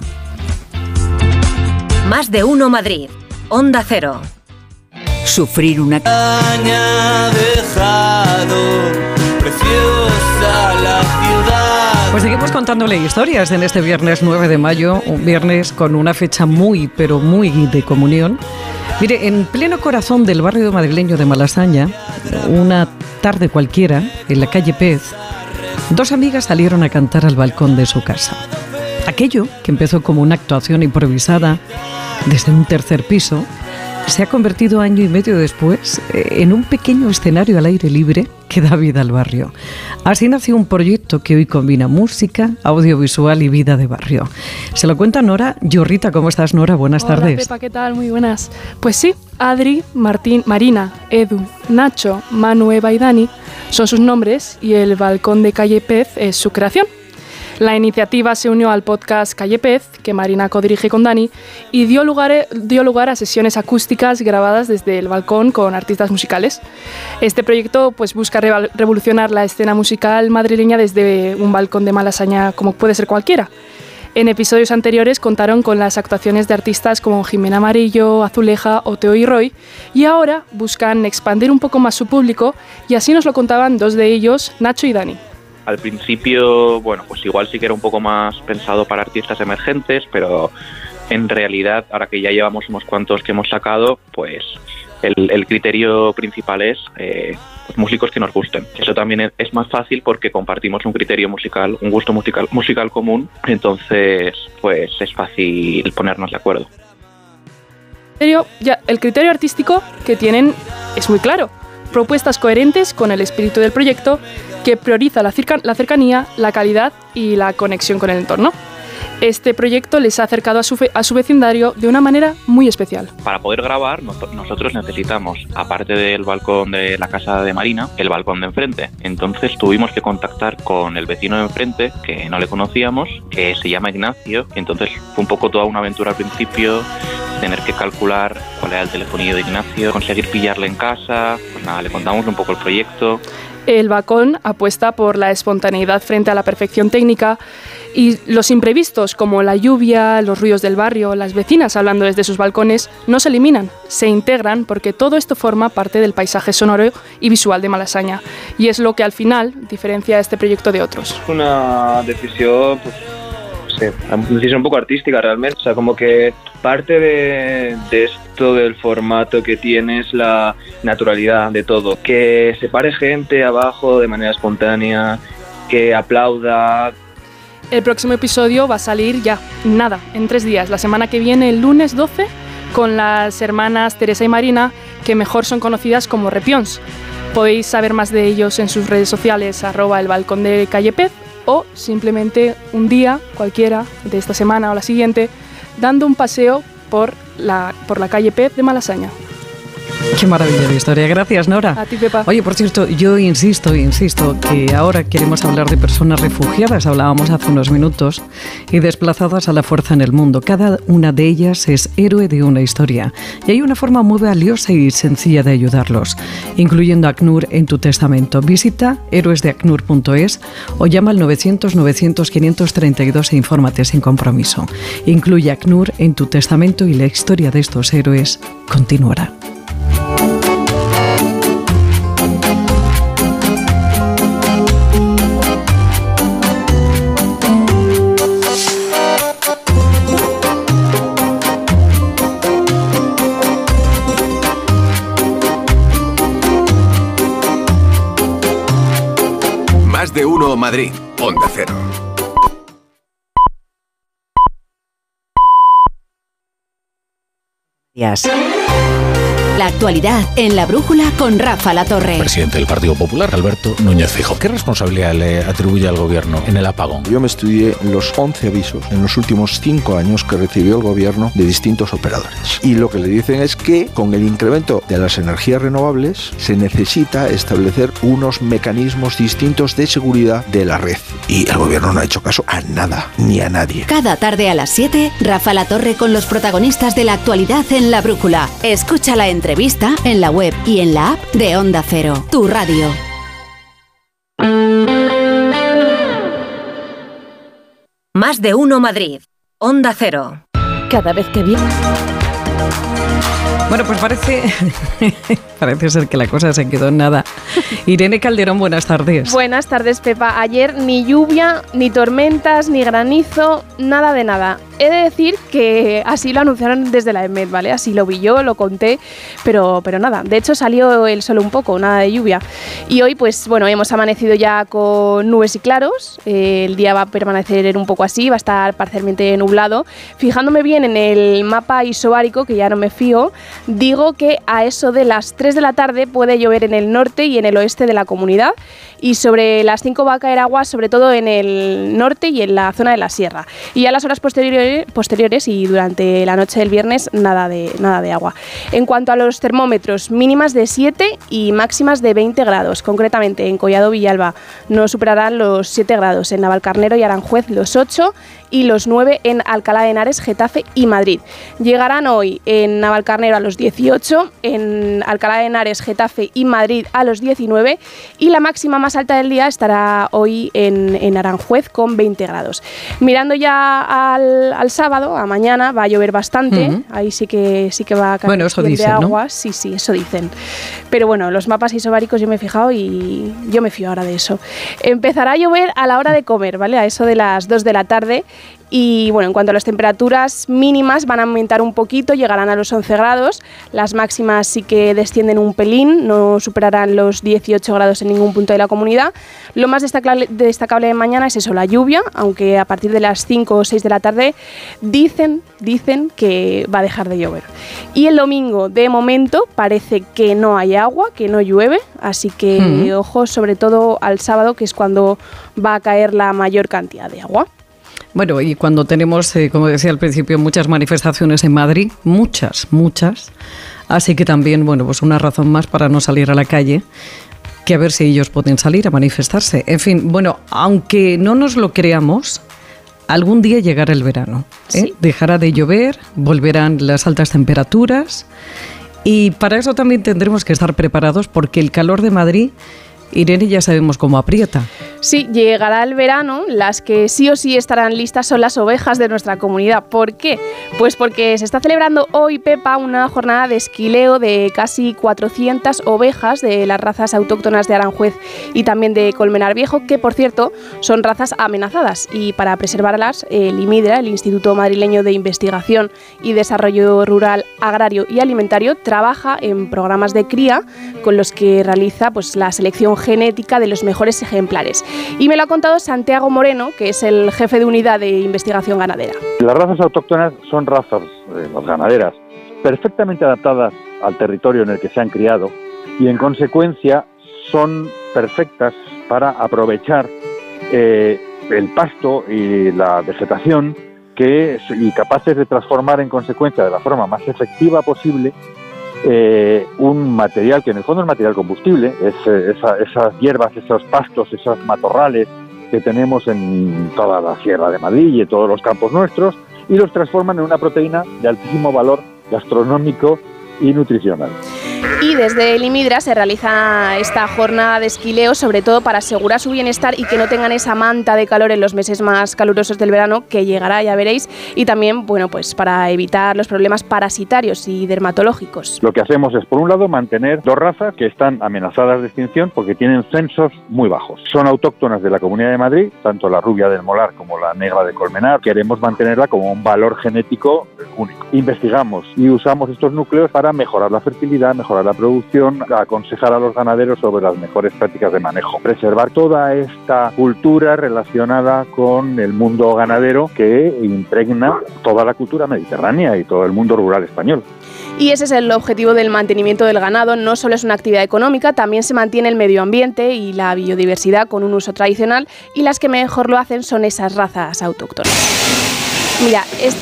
Más de uno Madrid. Onda Cero. Sufrir una caña dejado preciosa la ciudad. Pues seguimos contándole historias en este viernes nueve de mayo, un viernes con una fecha muy, pero muy de comunión. Mire, en pleno corazón del barrio madrileño de Malasaña, una tarde cualquiera, en la calle Pez, dos amigas salieron a cantar al balcón de su casa. Aquello, que empezó como una actuación improvisada desde un tercer piso, se ha convertido año y medio después en un pequeño escenario al aire libre que da vida al barrio. Así nació un proyecto que hoy combina música, audiovisual y vida de barrio. Se lo cuenta Nora Yorrita. ¿Cómo estás, Nora? Buenas Hola, tardes. Pepa, ¿qué tal? Muy buenas. Pues sí, Adri, Martín, Marina, Edu, Nacho, Manu, Eva y Dani son sus nombres y el balcón de calle Pez es su creación. La iniciativa se unió al podcast Calle Pez, que Marina codirige con Dani, y dio lugar, dio lugar a sesiones acústicas grabadas desde el balcón con artistas musicales. Este proyecto pues, busca re- revolucionar la escena musical madrileña desde un balcón de Malasaña como puede ser cualquiera. En episodios anteriores contaron con las actuaciones de artistas como Jimena Amarillo, Azuleja o Teo y Roy, y ahora buscan expandir un poco más su público, y así nos lo contaban dos de ellos, Nacho y Dani. Al principio, bueno, pues igual sí que era un poco más pensado para artistas emergentes, pero en realidad, ahora que ya llevamos unos cuantos que hemos sacado, pues el, el criterio principal es eh, pues músicos que nos gusten. Eso también es, es más fácil porque compartimos un criterio musical, un gusto musical, musical común, entonces pues es fácil ponernos de acuerdo. Ya, el criterio artístico que tienen es muy claro. Propuestas coherentes con el espíritu del proyecto, que prioriza la, cerca, la cercanía, la calidad y la conexión con el entorno. Este proyecto les ha acercado a su, fe, a su vecindario de una manera muy especial. Para poder grabar, no, nosotros necesitamos, aparte del balcón de la casa de Marina, el balcón de enfrente. Entonces tuvimos que contactar con el vecino de enfrente, que no le conocíamos, que se llama Ignacio. Entonces fue un poco toda una aventura al principio, tener que calcular cuál era el telefonillo de Ignacio, conseguir pillarle en casa. Pues nada, le contamos un poco el proyecto. El balcón apuesta por la espontaneidad frente a la perfección técnica y los imprevistos como la lluvia, los ruidos del barrio, las vecinas hablando desde sus balcones, no se eliminan, se integran porque todo esto forma parte del paisaje sonoro y visual de Malasaña y es lo que al final diferencia este proyecto de otros. Una decisión, pues, sí, una decisión un poco artística realmente, o sea, como que parte de, de esto del formato que tiene es la naturalidad de todo, que se pare gente abajo de manera espontánea, que aplauda. El próximo episodio va a salir ya, nada, en tres días, la semana que viene, el lunes doce, con las hermanas Teresa y Marina, que mejor son conocidas como Repions. Podéis saber más de ellos en sus redes sociales, arroba el balcón de Calle Pez, o simplemente un día cualquiera de esta semana o la siguiente, dando un paseo por la, por la calle Pez de Malasaña. Qué maravilla de historia. Gracias, Nora. A ti, Pepa. Oye, por cierto, yo insisto, insisto, que ahora queremos hablar de personas refugiadas, hablábamos hace unos minutos, y desplazadas a la fuerza en el mundo. Cada una de ellas es héroe de una historia. Y hay una forma muy valiosa y sencilla de ayudarlos, incluyendo ACNUR en tu testamento. Visita héroes de acnur punto es o llama al novecientos novecientos quinientos treinta y dos e infórmate sin compromiso. Incluye ACNUR en tu testamento y la historia de estos héroes continuará. Más de uno Madrid, Onda Cero. La actualidad en La Brújula con Rafa Latorre. Presidente del Partido Popular, Alberto Núñez Feijóo. ¿Qué responsabilidad le atribuye al gobierno en el apagón? Yo me estudié los once avisos en los últimos cinco años que recibió el gobierno de distintos operadores. Y lo que le dicen es que con el incremento de las energías renovables se necesita establecer unos mecanismos distintos de seguridad de la red. Y el gobierno no ha hecho caso a nada, ni a nadie. Cada tarde a las siete, Rafa Latorre con los protagonistas de la actualidad en La Brújula. Escucha la entrevista en la web y en la app de Onda Cero, tu radio. Más de uno Madrid, Onda Cero. Cada vez que viene... Bueno, pues parece, parece ser que la cosa se quedó en nada. Irene Calderón, buenas tardes. Buenas tardes, Pepa. Ayer ni lluvia, ni tormentas, ni granizo, nada de nada. He de decir que así lo anunciaron desde la EMET, ¿vale? Así lo vi yo, lo conté, pero, pero nada. De hecho, salió el sol un poco, nada de lluvia. Y hoy, pues bueno, hemos amanecido ya con nubes y claros. Eh, el día va a permanecer un poco así, va a estar parcialmente nublado. Fijándome bien en el mapa isobárico, que ya no me fío, digo que a eso de las tres de la tarde puede llover en el norte y en el oeste de la comunidad. Y sobre las cinco va a caer agua, sobre todo en el norte y en la zona de la sierra. Y a las horas posteriores, posteriores y durante la noche del viernes, nada de, nada de agua. En cuanto a los termómetros, mínimas de siete y máximas de veinte grados. Concretamente, en Collado Villalba no superarán los siete grados. En Navalcarnero y Aranjuez los ocho y los nueve en Alcalá de Henares, Getafe y Madrid. Llegarán hoy en Navalcarnero a los dieciocho, en Alcalá de Henares, Getafe y Madrid a los diecinueve y la máxima más alta del día estará hoy en, en Aranjuez con veinte grados. Mirando ya al, al sábado, a mañana, va a llover bastante, uh-huh. Ahí sí que sí que va a caer bueno, eso dicen, de agua, ¿no? Sí, sí, eso dicen. Pero bueno, los mapas isobáricos yo me he fijado y yo me fío ahora de eso. Empezará a llover a la hora de comer, ¿vale? A eso de las dos de la tarde. Y bueno, en cuanto a las temperaturas mínimas van a aumentar un poquito, llegarán a los once grados, las máximas sí que descienden un pelín, no superarán los dieciocho grados en ningún punto de la comunidad. Lo más destacable, destacable de mañana es eso, la lluvia, aunque a partir de las cinco o seis de la tarde dicen, dicen que va a dejar de llover. Y el domingo, de momento, parece que no hay agua, que no llueve, así que mm. ojo sobre todo al sábado, que es cuando va a caer la mayor cantidad de agua. Bueno, y cuando tenemos, eh, como decía al principio, muchas manifestaciones en Madrid, muchas, muchas, así que también, bueno, pues una razón más para no salir a la calle, que a ver si ellos pueden salir a manifestarse. En fin, bueno, aunque no nos lo creamos, algún día llegará el verano. ¿eh? Sí. Dejará de llover, volverán las altas temperaturas y para eso también tendremos que estar preparados porque el calor de Madrid, Irene, ya sabemos cómo aprieta. Sí, llegará el verano, las que sí o sí estarán listas son las ovejas de nuestra comunidad. ¿Por qué? Pues porque se está celebrando hoy, Pepa, una jornada de esquileo de casi cuatrocientas ovejas de las razas autóctonas de Aranjuez y también de Colmenar Viejo, que por cierto son razas amenazadas y para preservarlas el IMIDRA, el Instituto Madrileño de Investigación y Desarrollo Rural, Agrario y Alimentario, trabaja en programas de cría con los que realiza pues, la selección genética de los mejores ejemplares. Y me lo ha contado Santiago Moreno, que es el jefe de unidad de investigación ganadera. Las razas autóctonas son razas, eh, las ganaderas, perfectamente adaptadas al territorio en el que se han criado y en consecuencia son perfectas para aprovechar eh, el pasto y la vegetación que, y capaces de transformar en consecuencia de la forma más efectiva posible Eh, un material que en el fondo es material combustible, es, eh, esa, esas hierbas, esos pastos, esos matorrales que tenemos en toda la Sierra de Madrid y en todos los campos nuestros, y los transforman en una proteína de altísimo valor gastronómico y nutricional. Y desde el IMIDRA se realiza esta jornada de esquileo sobre todo para asegurar su bienestar y que no tengan esa manta de calor en los meses más calurosos del verano, que llegará, ya veréis, y también, bueno, pues para evitar los problemas parasitarios y dermatológicos. Lo que hacemos es, por un lado, mantener dos razas que están amenazadas de extinción porque tienen censos muy bajos. Son autóctonas de la Comunidad de Madrid, tanto la rubia del Molar como la negra de Colmenar. Queremos mantenerla como un valor genético único. Investigamos y usamos estos núcleos para mejorar la fertilidad, mejorar la producción, aconsejar a los ganaderos sobre las mejores prácticas de manejo, preservar toda esta cultura relacionada con el mundo ganadero que impregna toda la cultura mediterránea y todo el mundo rural español. Y ese es el objetivo del mantenimiento del ganado. No solo es una actividad económica, también se mantiene el medio ambiente y la biodiversidad con un uso tradicional, y las que mejor lo hacen son esas razas autóctonas. Mira, este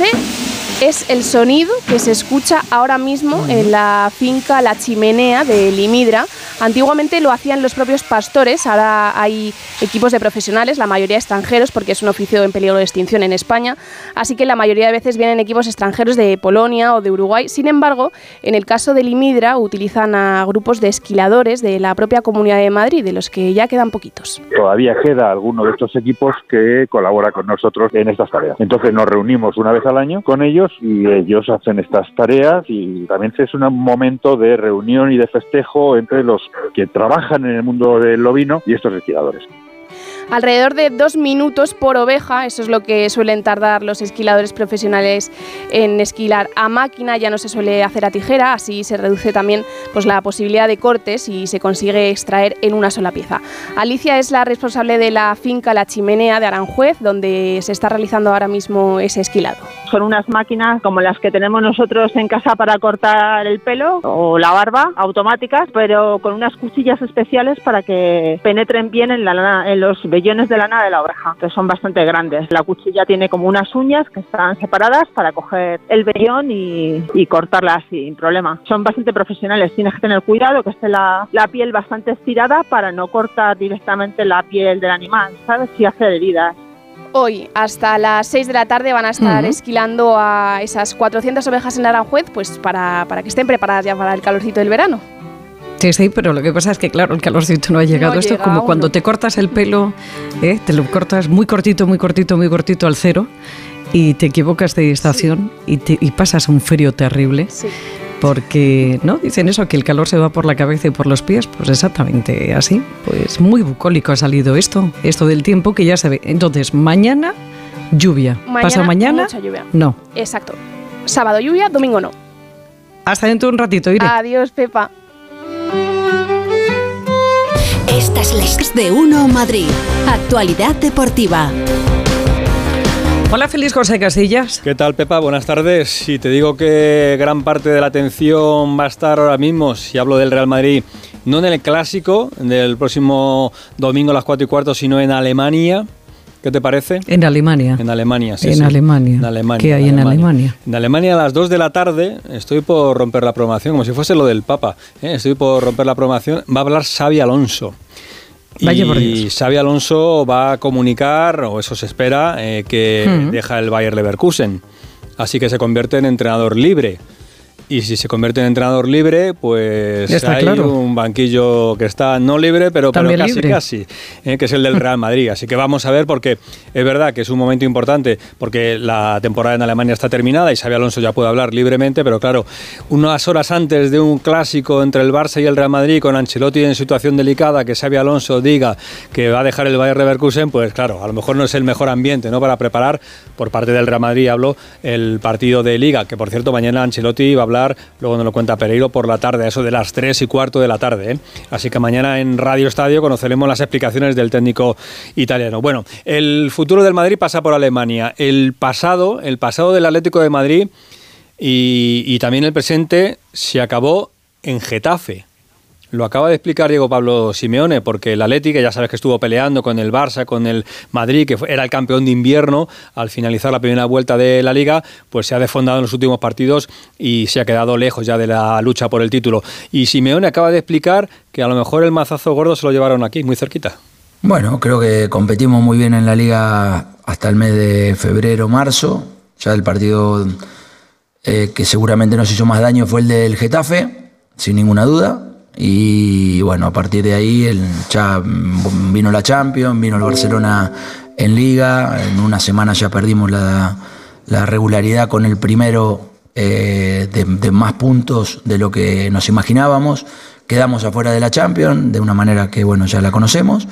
es el sonido que se escucha ahora mismo en la finca La Chimenea de Limidra. Antiguamente lo hacían los propios pastores, ahora hay equipos de profesionales, la mayoría extranjeros, porque es un oficio en peligro de extinción en España, así que la mayoría de veces vienen equipos extranjeros de Polonia o de Uruguay. Sin embargo, en el caso de Limidra utilizan a grupos de esquiladores de la propia Comunidad de Madrid, de los que ya quedan poquitos. Todavía queda alguno de estos equipos que colabora con nosotros en estas tareas. Entonces nos reunimos una vez al año con ellos y ellos hacen estas tareas, y también es un momento de reunión y de festejo entre los que trabajan en el mundo del ovino y estos esquiladores. Alrededor de dos minutos por oveja, eso es lo que suelen tardar los esquiladores profesionales en esquilar a máquina, ya no se suele hacer a tijera, así se reduce también pues, la posibilidad de cortes y se consigue extraer en una sola pieza. Alicia es la responsable de la finca La Chimenea de Aranjuez, donde se está realizando ahora mismo ese esquilado. Son unas máquinas como las que tenemos nosotros en casa para cortar el pelo o la barba, automáticas, pero con unas cuchillas especiales para que penetren bien en, la lana, en los vellones de lana de la oveja, que son bastante grandes. La cuchilla tiene como unas uñas que están separadas para coger el vellón y, y cortarla sin problema. Son bastante profesionales, tienes que tener cuidado que esté la, la piel bastante estirada para no cortar directamente la piel del animal, ¿sabes? Si hace heridas. Hoy hasta las seis de la tarde van a estar uh-huh. esquilando a esas cuatrocientas ovejas en Aranjuez, pues para, para que estén preparadas ya para el calorcito del verano. Sí, sí, pero lo que pasa es que, claro, el calorcito no ha llegado. No Esto es como cuando te cortas el pelo, ¿eh? Te lo cortas muy cortito, muy cortito, muy cortito al cero y te equivocas de estación sí. y, te, y pasas un frío terrible. Sí. Porque, ¿no? Dicen eso, que el calor se va por la cabeza y por los pies. Pues exactamente así. Pues muy bucólico ha salido esto, esto del tiempo que ya se ve. Entonces, mañana, lluvia. Mañana, ¿Pasa mañana? Mucha lluvia. No. Exacto. Sábado lluvia, domingo no. Hasta dentro de un ratito, Irene. Adiós, Pepa. Estas listas de Uno Madrid. Actualidad deportiva. Hola, feliz José Casillas. ¿Qué tal, Pepa? Buenas tardes. Si te digo que gran parte de la atención va a estar ahora mismo, si hablo del Real Madrid, no en el Clásico del próximo domingo a las cuatro y cuarto, sino en Alemania. ¿Qué te parece? En Alemania. En Alemania, sí. En sí. Alemania. En Alemania. ¿Qué hay en Alemania? Alemania? En Alemania a las dos de la tarde, estoy por romper la programación, como si fuese lo del Papa, ¿eh? Estoy por romper la programación, va a hablar Xabi Alonso. Vaya por Dios. Y Xabi Alonso va a comunicar, o eso se espera, eh, que uh-huh. deja el Bayer Leverkusen. Así que se convierte en entrenador libre. Y si se convierte en entrenador libre, pues hay claro. un banquillo que está no libre, pero, pero casi, libre. casi, eh, que es el del Real Madrid. Así que vamos a ver, porque es verdad que es un momento importante, porque la temporada en Alemania está terminada y Xabi Alonso ya puede hablar libremente, pero claro, unas horas antes de un clásico entre el Barça y el Real Madrid, con Ancelotti en situación delicada, que Xabi Alonso diga que va a dejar el Bayer Leverkusen, pues claro, a lo mejor no es el mejor ambiente, ¿no?, para preparar, por parte del Real Madrid hablo, el partido de Liga, que por cierto mañana Ancelotti va a hablar, luego nos lo cuenta Pereiro, por la tarde, a eso de las tres y cuarto de la tarde, ¿eh? Así que mañana en Radio Estadio conoceremos las explicaciones del técnico italiano. Bueno, el futuro del Madrid pasa por Alemania. El pasado, el pasado del Atlético de Madrid y, y también el presente se acabó en Getafe. Lo acaba de explicar Diego Pablo Simeone, porque el Atleti, que ya sabes que estuvo peleando con el Barça, con el Madrid, que era el campeón de invierno al finalizar la primera vuelta de la Liga, pues se ha desfondado en los últimos partidos y se ha quedado lejos ya de la lucha por el título. Y Simeone acaba de explicar que a lo mejor el mazazo gordo se lo llevaron aquí, muy cerquita. Bueno, creo que competimos muy bien en la Liga hasta el mes de febrero, marzo. Ya el partido eh, que seguramente nos hizo más daño fue el del Getafe, sin ninguna duda. Y bueno, a partir de ahí el, ya vino la Champions, vino el Barcelona en Liga, en una semana ya perdimos la, la regularidad con el primero eh, de, de más puntos de lo que nos imaginábamos, quedamos afuera de la Champions de una manera que bueno, ya la conocemos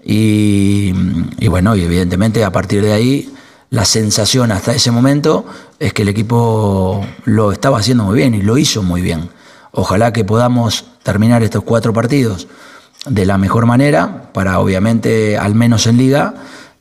y, y bueno, y evidentemente a partir de ahí la sensación hasta ese momento es que el equipo lo estaba haciendo muy bien y lo hizo muy bien. Ojalá que podamos terminar estos cuatro partidos de la mejor manera para, obviamente, al menos en Liga,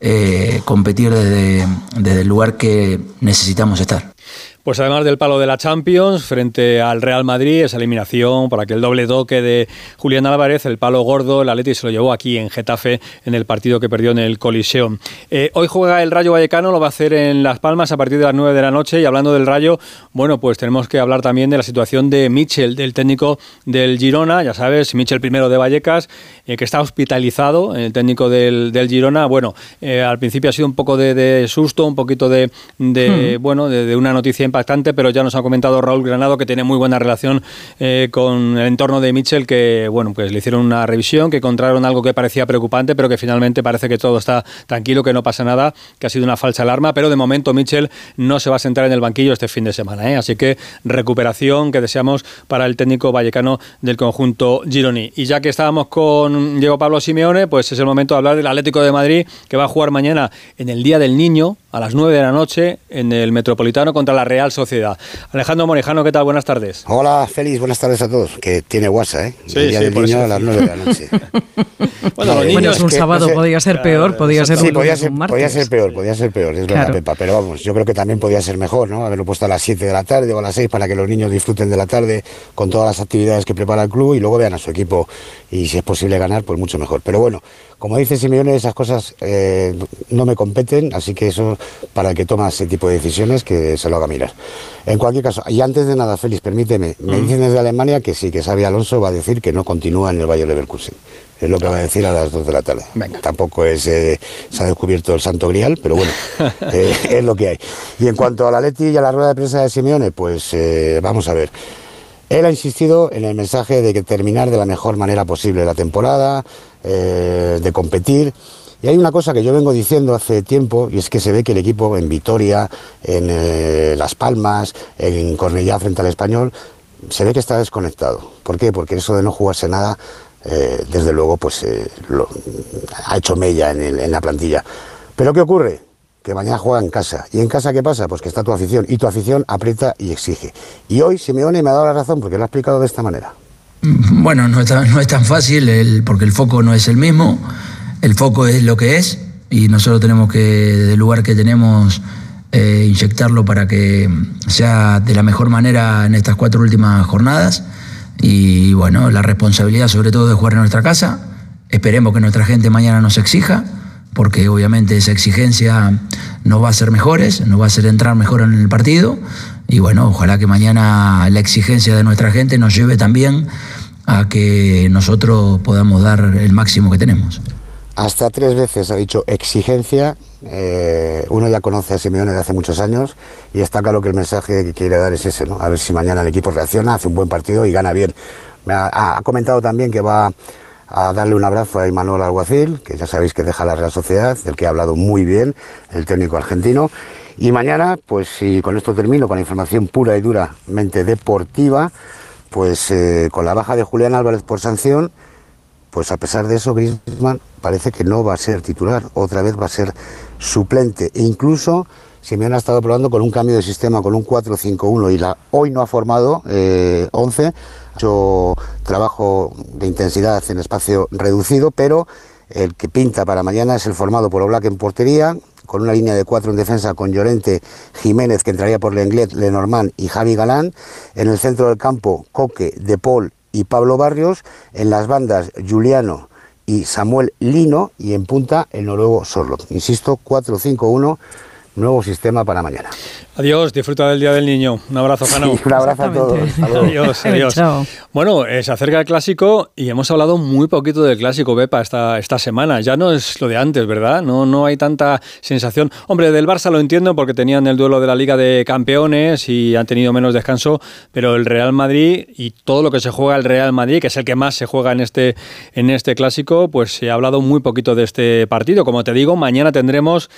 eh, competir desde, desde el lugar que necesitamos estar. Pues además del palo de la Champions, frente al Real Madrid, esa eliminación por aquel doble toque de Julián Álvarez, el palo gordo, el Atleti se lo llevó aquí en Getafe, en el partido que perdió en el Coliseum. Eh, hoy juega el Rayo Vallecano, lo va a hacer en Las Palmas a partir de las nueve de la noche, y hablando del Rayo, bueno, pues tenemos que hablar también de la situación de Michel, del técnico del Girona, ya sabes, Michel primero de Vallecas, eh, que está hospitalizado, el técnico del, del Girona. Bueno, eh, al principio ha sido un poco de, de susto, un poquito de, de hmm. bueno, de, de una noticia impactante, pero ya nos ha comentado Raúl Granado que tiene muy buena relación eh, con el entorno de Michel, que bueno, pues le hicieron una revisión, que encontraron algo que parecía preocupante, pero que finalmente parece que todo está tranquilo, que no pasa nada, que ha sido una falsa alarma, pero de momento Michel no se va a sentar en el banquillo este fin de semana, ¿eh? Así que recuperación que deseamos para el técnico vallecano del conjunto gironí. Y ya que estábamos con Diego Pablo Simeone, pues es el momento de hablar del Atlético de Madrid, que va a jugar mañana en el Día del Niño a las nueve de la noche en el Metropolitano contra la Real Sociedad. Alejandro Morejano, ¿qué tal? Buenas tardes. Hola, Félix, buenas tardes a todos. Que tiene WhatsApp, ¿eh? Sí, el Día sí, del Niño a las nueve de la noche. bueno, los niños, bueno, es un que, sábado, no sé, podía ser peor, podía ser sí, un podía lunes, ser, un martes. podía ser peor, podía ser peor, es verdad, claro. Pepa, pero vamos, yo creo que también podía ser mejor, ¿no? Haberlo puesto a las siete de la tarde o a las seis para que los niños disfruten de la tarde con todas las actividades que prepara el club y luego vean a su equipo y si es posible ganar, pues mucho mejor. Pero bueno, como dice Simeone, esas cosas eh, no me competen, así que eso para el que toma ese tipo de decisiones que se lo haga mirar. En cualquier caso, y antes de nada, Félix, permíteme, me dicen desde Alemania que sí, que Xabi Alonso va a decir que no continúa en el Bayer Leverkusen. Es lo que va a decir a las dos de la tarde. Venga. Tampoco es eh, se ha descubierto el santo grial, pero bueno, eh, es lo que hay. Y en cuanto al Atleti y a la rueda de prensa de Simeone, pues eh, vamos a ver. Él ha insistido en el mensaje de que terminar de la mejor manera posible la temporada, eh, de competir. Y hay una cosa que yo vengo diciendo hace tiempo, y es que se ve que el equipo en Vitoria, en eh, Las Palmas, en Cornellá frente al Español, se ve que está desconectado. ¿Por qué? Porque eso de no jugarse nada, eh, desde luego, pues eh, lo, ha hecho mella en, el, en la plantilla. ¿Pero qué ocurre? Que mañana juega en casa. ¿Y en casa qué pasa? Pues que está tu afición, y tu afición aprieta y exige. Y hoy Simeone me ha dado la razón porque lo ha explicado de esta manera. Bueno, no es tan, no es tan fácil el, porque el foco no es el mismo. El foco es lo que es y nosotros tenemos que, desde el lugar que tenemos, eh, inyectarlo para que sea de la mejor manera en estas cuatro últimas jornadas. Y bueno, la responsabilidad sobre todo de jugar en nuestra casa. Esperemos que nuestra gente mañana nos exija, porque obviamente esa exigencia nos va a hacer mejores, nos va a hacer entrar mejor en el partido. Y bueno, ojalá que mañana la exigencia de nuestra gente nos lleve también a que nosotros podamos dar el máximo que tenemos. Hasta tres veces ha dicho exigencia. Eh, uno ya conoce a Simeone de hace muchos años y está claro que el mensaje que quiere dar es ese, ¿no? A ver si mañana el equipo reacciona, hace un buen partido y gana bien. Me ha, ha comentado también que va a darle un abrazo a Imanol Alguacil, que ya sabéis que deja la Real Sociedad, del que ha hablado muy bien el técnico argentino. Y mañana, pues si con esto termino, con la información pura y duramente deportiva, pues eh, con la baja de Julián Álvarez por sanción, pues a pesar de eso, Griezmann parece que no va a ser titular, otra vez va a ser suplente. E incluso Simeone ha estado probando con un cambio de sistema, con un cuatro cinco uno, y la, hoy no ha formado eh, once, ha hecho trabajo de intensidad en espacio reducido, pero el que pinta para mañana es el formado por Oblak en portería, con una línea de cuatro en defensa con Llorente, Jiménez, que entraría por Lenglet, Lenormand y Javi Galán. En el centro del campo, Coque, De Paul y Pablo Barrios. En las bandas, Giuliano y Samuel Lino. Y en punta, el noruego Sorloth. Insisto, cuatro cinco uno, nuevo sistema para mañana. Adiós, disfruta del Día del Niño. Un abrazo, Jano. Sí, un abrazo a todos. Adiós, adiós. Chao. Bueno, eh, se acerca el Clásico y hemos hablado muy poquito del Clásico, Pepa, esta, esta semana. Ya no es lo de antes, ¿verdad? No, no hay tanta sensación. Hombre, del Barça lo entiendo porque tenían el duelo de la Liga de Campeones y han tenido menos descanso, pero el Real Madrid y todo lo que se juega el Real Madrid, que es el que más se juega en este, en este Clásico, pues se ha hablado muy poquito de este partido. Como te digo, mañana tendremos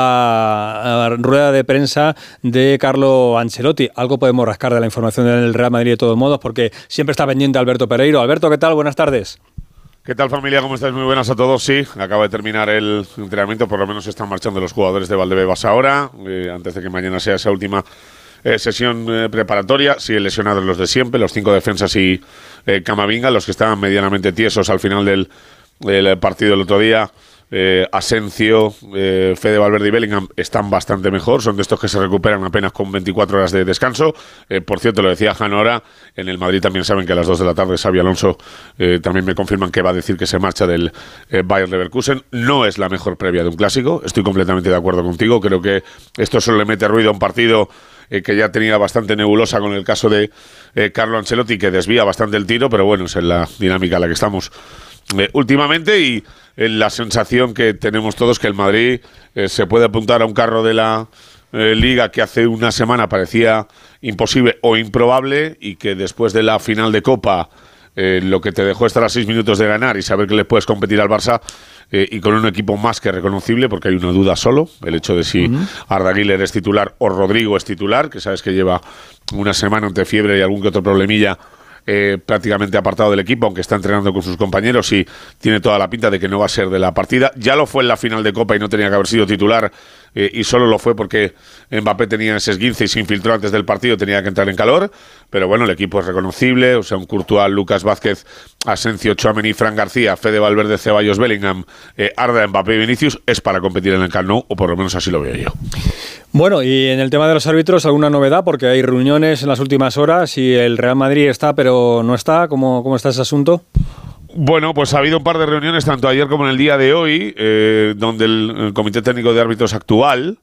la, la rueda de prensa de Carlo Ancelotti. Algo podemos rascar de la información del Real Madrid de todos modos, porque siempre está pendiente Alberto Pereiro. Alberto, ¿qué tal? Buenas tardes. ¿Qué tal, familia? ¿Cómo estáis? Muy buenas a todos. Sí, acaba de terminar el entrenamiento, por lo menos están marchando los jugadores de Valdebebas ahora, eh, antes de que mañana sea esa última eh, sesión eh, preparatoria. Siguen lesionados los de siempre, los cinco defensas y eh, Camavinga, los que estaban medianamente tiesos al final del, del partido del otro día. Eh, Asencio, eh, Fede Valverde y Bellingham están bastante mejor, son de estos que se recuperan apenas con veinticuatro horas de descanso. Eh, por cierto, lo decía Jano ahora, en el Madrid también saben que a las dos de la tarde Xabi Alonso eh, también me confirman que va a decir que se marcha del eh, Bayer Leverkusen. No es la mejor previa de un clásico, estoy completamente de acuerdo contigo, creo que esto solo le mete ruido a un partido eh, que ya tenía bastante nebulosa con el caso de eh, Carlo Ancelotti, que desvía bastante el tiro, pero bueno, es en la dinámica en la que estamos eh, últimamente y eh, la sensación que tenemos todos que el Madrid eh, se puede apuntar a un carro de la eh, Liga que hace una semana parecía imposible o improbable y que después de la final de Copa eh, lo que te dejó estar a seis minutos de ganar y saber que le puedes competir al Barça eh, y con un equipo más que reconocible, porque hay una duda solo, el hecho de si uh-huh. Arda Güler es titular o Rodrigo es titular, que sabes que lleva una semana entre fiebre y algún que otro problemilla Eh, prácticamente apartado del equipo, aunque está entrenando con sus compañeros y tiene toda la pinta de que no va a ser de la partida. Ya lo fue en la final de Copa y no tenía que haber sido titular eh, y solo lo fue porque Mbappé tenía ese esguince y se infiltró antes del partido, tenía que entrar en calor, pero bueno, el equipo es reconocible, o sea, un Courtois, Lucas Vázquez, Asencio, Tchouaméni, Fran García, Fede Valverde, Ceballos, Bellingham, eh, Arda, Mbappé y Vinicius, es para competir en el Camp Nou, o por lo menos así lo veo yo. Bueno, y en el tema de los árbitros, ¿alguna novedad? Porque hay reuniones en las últimas horas y el Real Madrid está, pero no está. ¿Cómo, cómo está ese asunto? Bueno, pues ha habido un par de reuniones, tanto ayer como en el día de hoy, eh, donde el, el Comité Técnico de Árbitros actual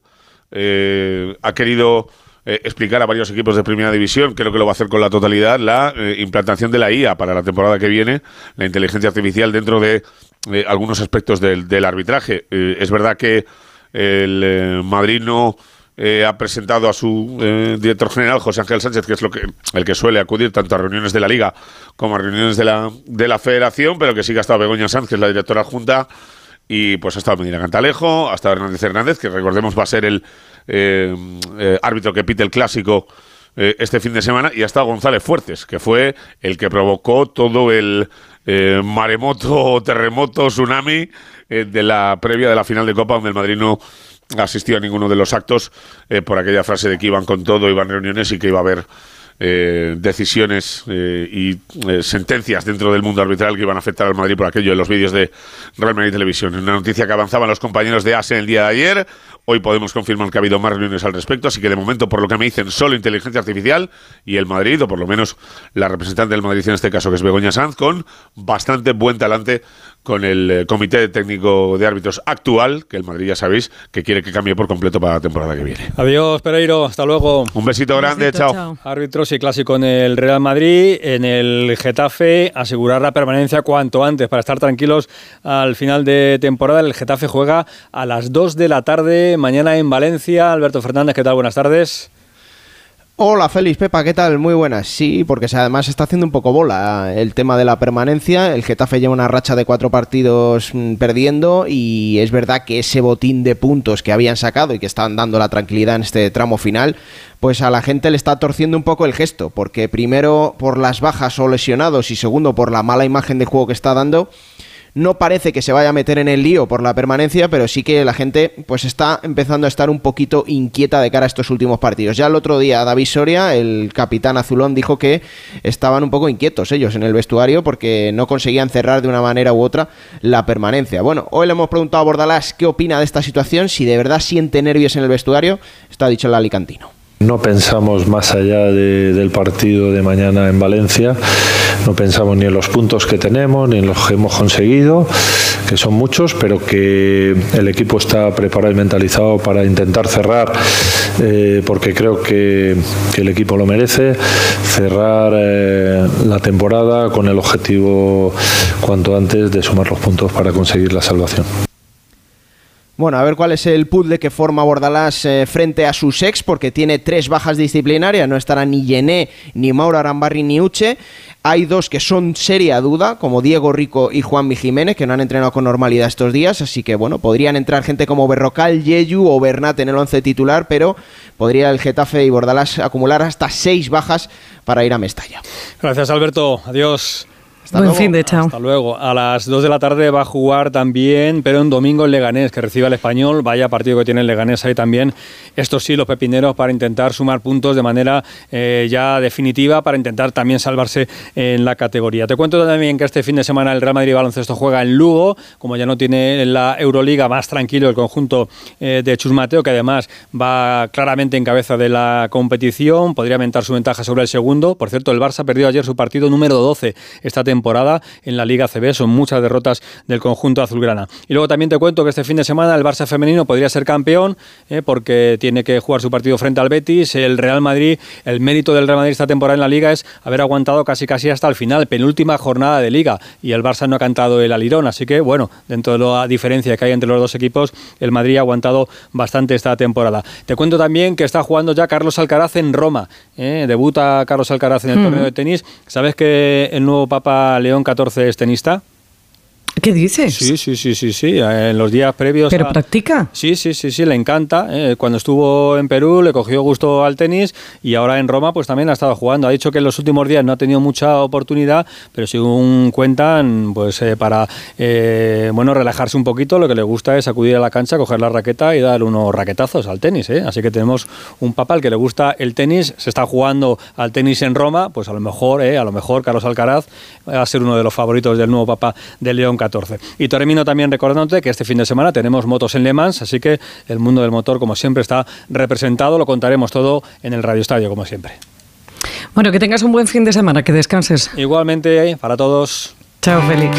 eh, ha querido eh, explicar a varios equipos de Primera División, creo que lo va a hacer con la totalidad, la eh, implantación de la I A para la temporada que viene, la inteligencia artificial dentro de eh, algunos aspectos del, del arbitraje. Eh, es verdad que el eh, Madrid no eh, ha presentado a su eh, director general, José Ángel Sánchez, que es lo que el que suele acudir tanto a reuniones de la Liga como a reuniones de la, de la Federación, pero que sí que ha estado Begoña Sanz, que es la directora adjunta, y pues ha estado Medina Cantalejo, ha estado Hernández Hernández, que recordemos va a ser el eh, eh, árbitro que pite el Clásico eh, este fin de semana, y ha estado González Fuertes, que fue el que provocó todo el eh, maremoto, terremoto, tsunami eh, de la previa de la final de Copa, donde el Madrid no asistió a ninguno de los actos eh, por aquella frase de que iban con todo, iban reuniones y que iba a haber eh, decisiones eh, y eh, sentencias dentro del mundo arbitral que iban a afectar al Madrid por aquello de los vídeos de Real Madrid Televisión. Una noticia que avanzaban los compañeros de A S E el día de ayer. Hoy podemos confirmar que ha habido más reuniones al respecto, así que de momento, por lo que me dicen, solo inteligencia artificial y el Madrid, o por lo menos la representante del Madrid en este caso, que es Begoña Sanz, con bastante buen talante con el eh, comité técnico de árbitros actual, que el Madrid ya sabéis que quiere que cambie por completo para la temporada que viene. Adiós, Pereiro, hasta luego. Un besito grande, besito, chao. chao. Árbitros y clásico en el Real Madrid, en el Getafe, asegurar la permanencia cuanto antes para estar tranquilos al final de temporada. El Getafe juega a las dos de la tarde mañana en Valencia. Alberto Fernández, ¿qué tal? Buenas tardes. Hola Félix, Pepa, ¿qué tal? Muy buenas. Sí, porque además se está haciendo un poco bola el tema de la permanencia. El Getafe lleva una racha de cuatro partidos mmm, perdiendo y es verdad que ese botín de puntos que habían sacado y que estaban dando la tranquilidad en este tramo final, pues a la gente le está torciendo un poco el gesto, porque primero por las bajas o lesionados y segundo por la mala imagen de juego que está dando, no parece que se vaya a meter en el lío por la permanencia, pero sí que la gente pues está empezando a estar un poquito inquieta de cara a estos últimos partidos. Ya el otro día David Soria, el capitán azulón, dijo que estaban un poco inquietos ellos en el vestuario porque no conseguían cerrar de una manera u otra la permanencia. Bueno, hoy le hemos preguntado a Bordalás qué opina de esta situación, si de verdad siente nervios en el vestuario. Está dicho el alicantino. No pensamos más allá de, del partido de mañana en Valencia, no pensamos ni en los puntos que tenemos, ni en los que hemos conseguido, que son muchos, pero que el equipo está preparado y mentalizado para intentar cerrar, eh, porque creo que, que el equipo lo merece, cerrar eh, la temporada con el objetivo cuanto antes de sumar los puntos para conseguir la salvación. Bueno, a ver cuál es el puzzle que forma Bordalás eh, frente a sus ex, porque tiene tres bajas disciplinarias, no estará ni Yené, ni Mauro Arambarri, ni Uche. Hay dos que son seria duda, como Diego Rico y Juanmi Jiménez, que no han entrenado con normalidad estos días, así que bueno, podrían entrar gente como Berrocal, Yeyu o Bernat en el once titular, pero podría el Getafe y Bordalás acumular hasta seis bajas para ir a Mestalla. Gracias, Alberto. Adiós. Hasta Buen luego. fin de chao. Hasta luego. A las dos de la tarde va a jugar también, pero en domingo el Leganés, que recibe al Español. Vaya partido que tiene el Leganés ahí también. Estos sí, los pepineros, para intentar sumar puntos de manera eh, ya definitiva, para intentar también salvarse en la categoría. Te cuento también que este fin de semana el Real Madrid Baloncesto juega en Lugo, como ya no tiene la Euroliga, más tranquilo el conjunto eh, de Chus Mateo, que además va claramente en cabeza de la competición. Podría aumentar su ventaja sobre el segundo. Por cierto, el Barça perdió ayer su partido número doce esta temporada. temporada en la Liga A C B, son muchas derrotas del conjunto azulgrana. Y luego también te cuento que este fin de semana el Barça femenino podría ser campeón, eh, porque tiene que jugar su partido frente al Betis. El Real Madrid, el mérito del Real Madrid esta temporada en la Liga es haber aguantado casi casi hasta el final, penúltima jornada de Liga, y el Barça no ha cantado el alirón, así que bueno, dentro de la diferencia que hay entre los dos equipos, el Madrid ha aguantado bastante esta temporada. Te cuento también que está jugando ya Carlos Alcaraz en Roma, eh, debuta Carlos Alcaraz en el mm. torneo de tenis. ¿Sabes que el nuevo Papa León catorce es tenista? ¿Qué dices? Sí, sí, sí, sí, sí. En los días previos. ¿Pero a... practica? Sí, sí, sí, sí, le encanta. Eh, cuando estuvo en Perú le cogió gusto al tenis y ahora en Roma pues también ha estado jugando. Ha dicho que en los últimos días no ha tenido mucha oportunidad, pero según cuentan, pues eh, para eh, bueno, relajarse un poquito, lo que le gusta es acudir a la cancha, coger la raqueta y dar unos raquetazos al tenis, ¿eh? Así que tenemos un Papa al que le gusta el tenis, se está jugando al tenis en Roma, pues a lo mejor, eh, a lo mejor Carlos Alcaraz va a ser uno de los favoritos del nuevo Papa de León catorce. Y termino también recordándote que este fin de semana tenemos motos en Le Mans, así que el mundo del motor, como siempre, está representado. Lo contaremos todo en el Radio Estadio, como siempre. Bueno, que tengas un buen fin de semana, que descanses. Igualmente, para todos. Chao, Félix.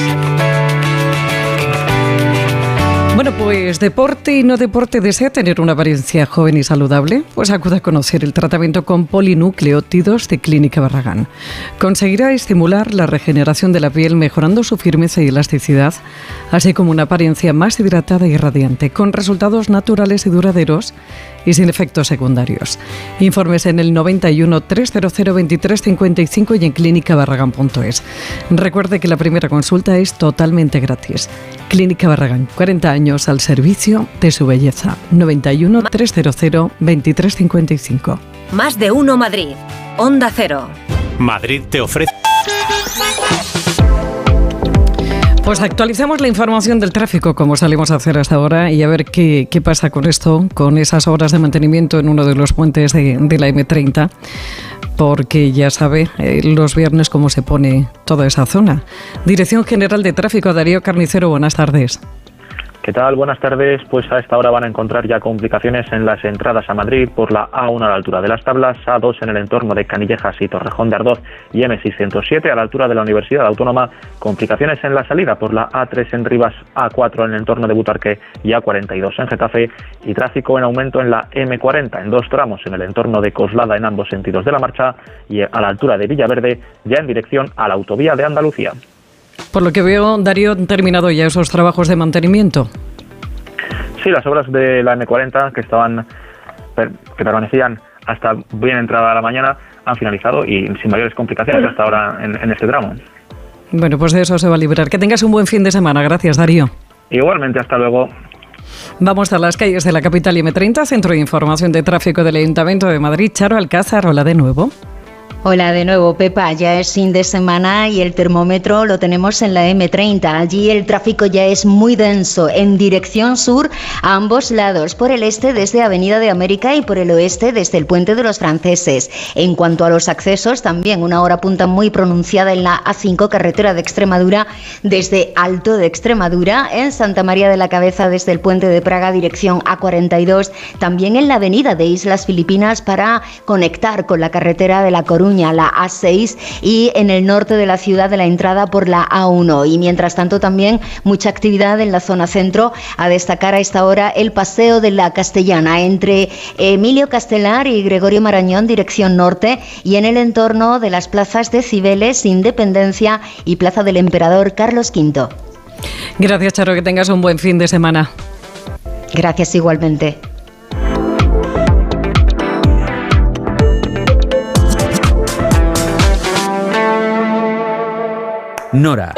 Bueno, pues deporte y no deporte, ¿desea tener una apariencia joven y saludable? Pues acuda a conocer el tratamiento con polinucleótidos de Clínica Barragán. Conseguirá estimular la regeneración de la piel mejorando su firmeza y elasticidad, así como una apariencia más hidratada y radiante, con resultados naturales y duraderos y sin efectos secundarios. Informes en el noventa y uno, trescientos veintitrés, cincuenta y cinco y en clínica barragán punto es. Recuerde que la primera consulta es totalmente gratis. Clínica Barragán, cuarenta años al servicio de su belleza. noventa y uno, trescientos veintitrés, cincuenta y cinco. Más de uno Madrid. Onda Cero. Madrid te ofrece... Pues actualizamos la información del tráfico, como salimos a hacer hasta ahora, y a ver qué, qué pasa con esto, con esas obras de mantenimiento en uno de los puentes de, de la eme treinta, porque ya sabe eh, los viernes cómo se pone toda esa zona. Dirección General de Tráfico, Darío Carnicero, buenas tardes. ¿Qué tal? Buenas tardes. Pues a esta hora van a encontrar ya complicaciones en las entradas a Madrid por la A uno a la altura de las Tablas, A dos en el entorno de Canillejas y Torrejón de Ardoz y eme seiscientos siete a la altura de la Universidad Autónoma. Complicaciones en la salida por la A tres en Rivas, A cuatro en el entorno de Butarque y A cuarenta y dos en Getafe. Y tráfico en aumento en la eme cuarenta en dos tramos en el entorno de Coslada en ambos sentidos de la marcha y a la altura de Villaverde ya en dirección a la autovía de Andalucía. Por lo que veo, Darío, han terminado ya esos trabajos de mantenimiento. Sí, las obras de la eme cuarenta que estaban que permanecían hasta bien entrada la mañana han finalizado y sin mayores complicaciones hasta ahora en, en este tramo. Bueno, pues de eso se va a librar. Que tengas un buen fin de semana. Gracias, Darío. Igualmente, hasta luego. Vamos a las calles de la capital eme treinta, Centro de Información de Tráfico del Ayuntamiento de Madrid. Charo Alcázar, hola de nuevo. Hola de nuevo, Pepa. Ya es fin de semana y el termómetro lo tenemos en la eme treinta. Allí el tráfico ya es muy denso en dirección sur a ambos lados, por el este desde Avenida de América y por el oeste desde el Puente de los Franceses. En cuanto a los accesos, también una hora punta muy pronunciada en la A cinco, carretera de Extremadura, desde Alto de Extremadura, en Santa María de la Cabeza desde el Puente de Praga, dirección A cuarenta y dos, también en la Avenida de Islas Filipinas para conectar con la carretera de La Coruña, la A seis, y en el norte de la ciudad de la entrada por la A uno. Y mientras tanto también mucha actividad en la zona centro. A destacar a esta hora el Paseo de la Castellana entre Emilio Castelar y Gregorio Marañón, dirección norte, y en el entorno de las plazas de Cibeles, Independencia y Plaza del Emperador Carlos quinto. Gracias, Charo, que tengas un buen fin de semana. Gracias igualmente. Nora.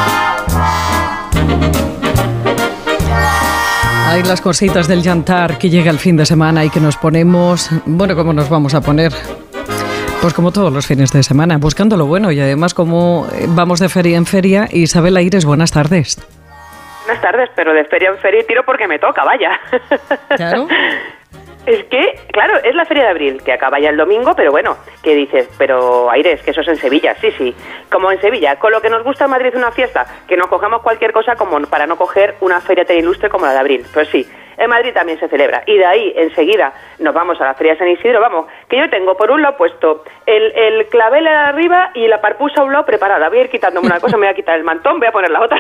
Hay las cositas del jantar que llega el fin de semana y que nos ponemos, bueno, ¿cómo nos vamos a poner? Pues como todos los fines de semana, buscando lo bueno y además como vamos de feria en feria. Isabel Aires, buenas tardes. Buenas tardes, pero de feria en feria tiro porque me toca, vaya. Claro. Es que, claro, es la Feria de Abril, que acaba ya el domingo, pero bueno, ¿qué dices? Pero, Aires, que eso es en Sevilla, sí, sí, como en Sevilla. Con lo que nos gusta en Madrid una fiesta, que nos cogemos cualquier cosa como para no coger una feria tan ilustre como la de Abril. Pues sí, en Madrid también se celebra. Y de ahí, enseguida, nos vamos a la Feria de San Isidro. Vamos, que yo tengo por un lado puesto el, el clavel arriba y la parpusa a un lado preparada. Voy a ir quitándome una cosa, me voy a quitar el mantón, voy a poner la otra.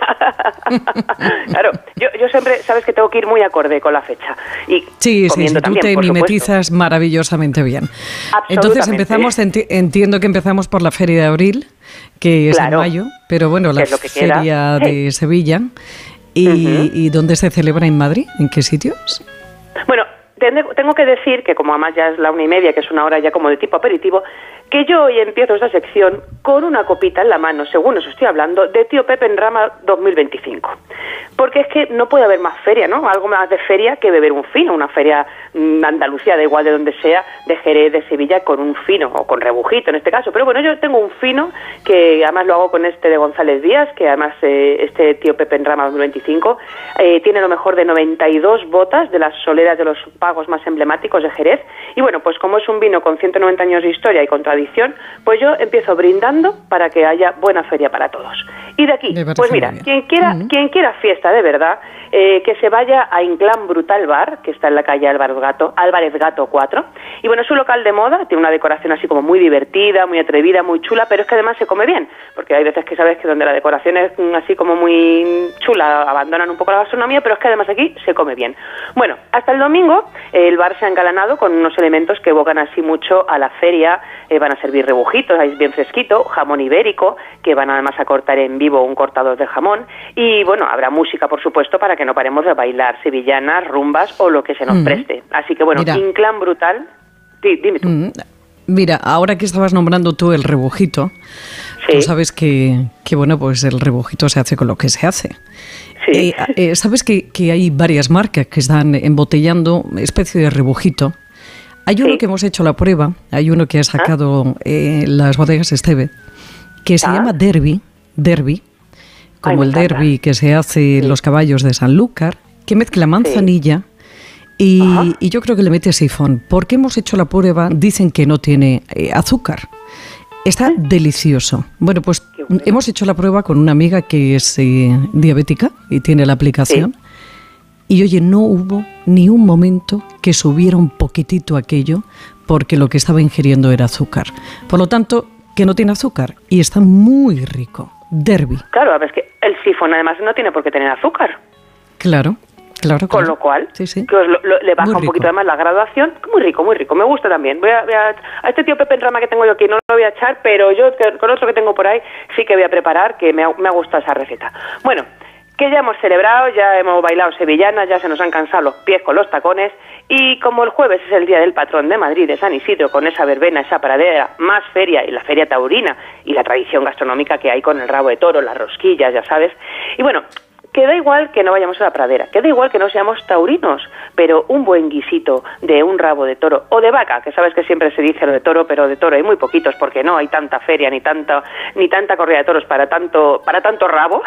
Claro, yo, yo siempre, sabes que tengo que ir muy acorde con la fecha. Y sí, sí, sí, tú te mimetizas maravillosamente bien. Entonces empezamos, enti- entiendo que empezamos por la Feria de Abril, que es claro, en mayo, pero bueno, la Feria queda. de hey. Sevilla. ¿Y, uh-huh. ¿Y dónde se celebra en Madrid? ¿En qué sitios? Bueno, tengo que decir que como además ya es la una y media, que es una hora ya como de tipo aperitivo, que yo hoy empiezo esta sección con una copita en la mano, según os estoy hablando, de Tío Pepe en Rama dos mil veinticinco. Porque es que no puede haber más feria, ¿no? Algo más de feria que beber un fino, una feria mmm, Andalucía, da igual de donde sea, de Jerez, de Sevilla, con un fino, o con rebujito en este caso. Pero bueno, yo tengo un fino que además lo hago con este de González Díaz, que además eh, este Tío Pepe en Rama dos mil veinticinco eh, tiene lo mejor de noventa y dos botas de las soleras de los pagos más emblemáticos de Jerez. Y bueno, pues como es un vino con ciento noventa años de historia y con tradición, pues yo empiezo brindando para que haya buena feria para todos. Y de aquí, pues mira, quien quiera, uh-huh. quien quiera fiesta de verdad, eh, que se vaya a Inclán Brutal Bar, que está en la calle Álvarez Gato, Álvarez Gato cuatro. Y bueno, es un local de moda, tiene una decoración así como muy divertida, muy atrevida, muy chula, pero es que además se come bien, porque hay veces que sabes que donde la decoración es así como muy chula, abandonan un poco la gastronomía, pero es que además aquí se come bien. Bueno, hasta el domingo eh, el bar se ha engalanado con unos elementos que evocan así mucho a la feria. Eh, van a servir rebujitos, ahí bien fresquito, jamón ibérico, que van además a cortar en vivo un cortador de jamón, y bueno, habrá música por supuesto para que no paremos de bailar sevillanas, rumbas o lo que se nos mm. preste. Así que bueno, Mira. Inclán Brutal, sí, dime tú. Mm. Mira, ahora que estabas nombrando tú el rebujito, sí. tú sabes que, que bueno, pues el rebujito se hace con lo que se hace. Sí. Eh, eh, sabes que, que hay varias marcas que están embotellando especie de rebujito. Hay uno sí. que hemos hecho la prueba, hay uno que ha sacado ¿Ah? eh, las bodegas Esteve, que se ¿Ah? llama Derby, Derby, como Ay, el derby que se hace sí. en los caballos de Sanlúcar, que mezcla manzanilla sí. y, y yo creo que le mete sifón. ¿Por qué hemos hecho la prueba? Dicen que no tiene eh, azúcar. Está ¿Eh? delicioso. Bueno, pues bueno. hemos hecho la prueba con una amiga que es eh, diabética y tiene la aplicación. Sí. Y oye, no hubo ni un momento que subiera un poquitito aquello porque lo que estaba ingiriendo era azúcar. Por lo tanto, que no tiene azúcar y está muy rico. Derby. Claro, a ver, es que el sifón además no tiene por qué tener azúcar. Claro, claro. Con claro. lo cual, sí, sí. que os lo, lo, le baja un poquito además la graduación. Muy rico, muy rico. Me gusta también. Voy a, voy a, a este tío Pepe en Rama que tengo yo aquí no lo voy a echar, pero yo con otro que tengo por ahí sí que voy a preparar, que me ha, me ha gustado esa receta. Bueno, que ya hemos celebrado, ya hemos bailado sevillanas, ya se nos han cansado los pies con los tacones, y como el jueves es el día del patrón de Madrid, de San Isidro, con esa verbena, esa paradera, más feria y la feria taurina y la tradición gastronómica que hay con el rabo de toro, las rosquillas, ya sabes, y bueno, que da igual que no vayamos a la pradera, que da igual que no seamos taurinos, pero un buen guisito de un rabo de toro o de vaca, que sabes que siempre se dice lo de toro, pero de toro hay muy poquitos porque no hay tanta feria ni tanta ni tanta corrida de toros para tanto para tanto rabo,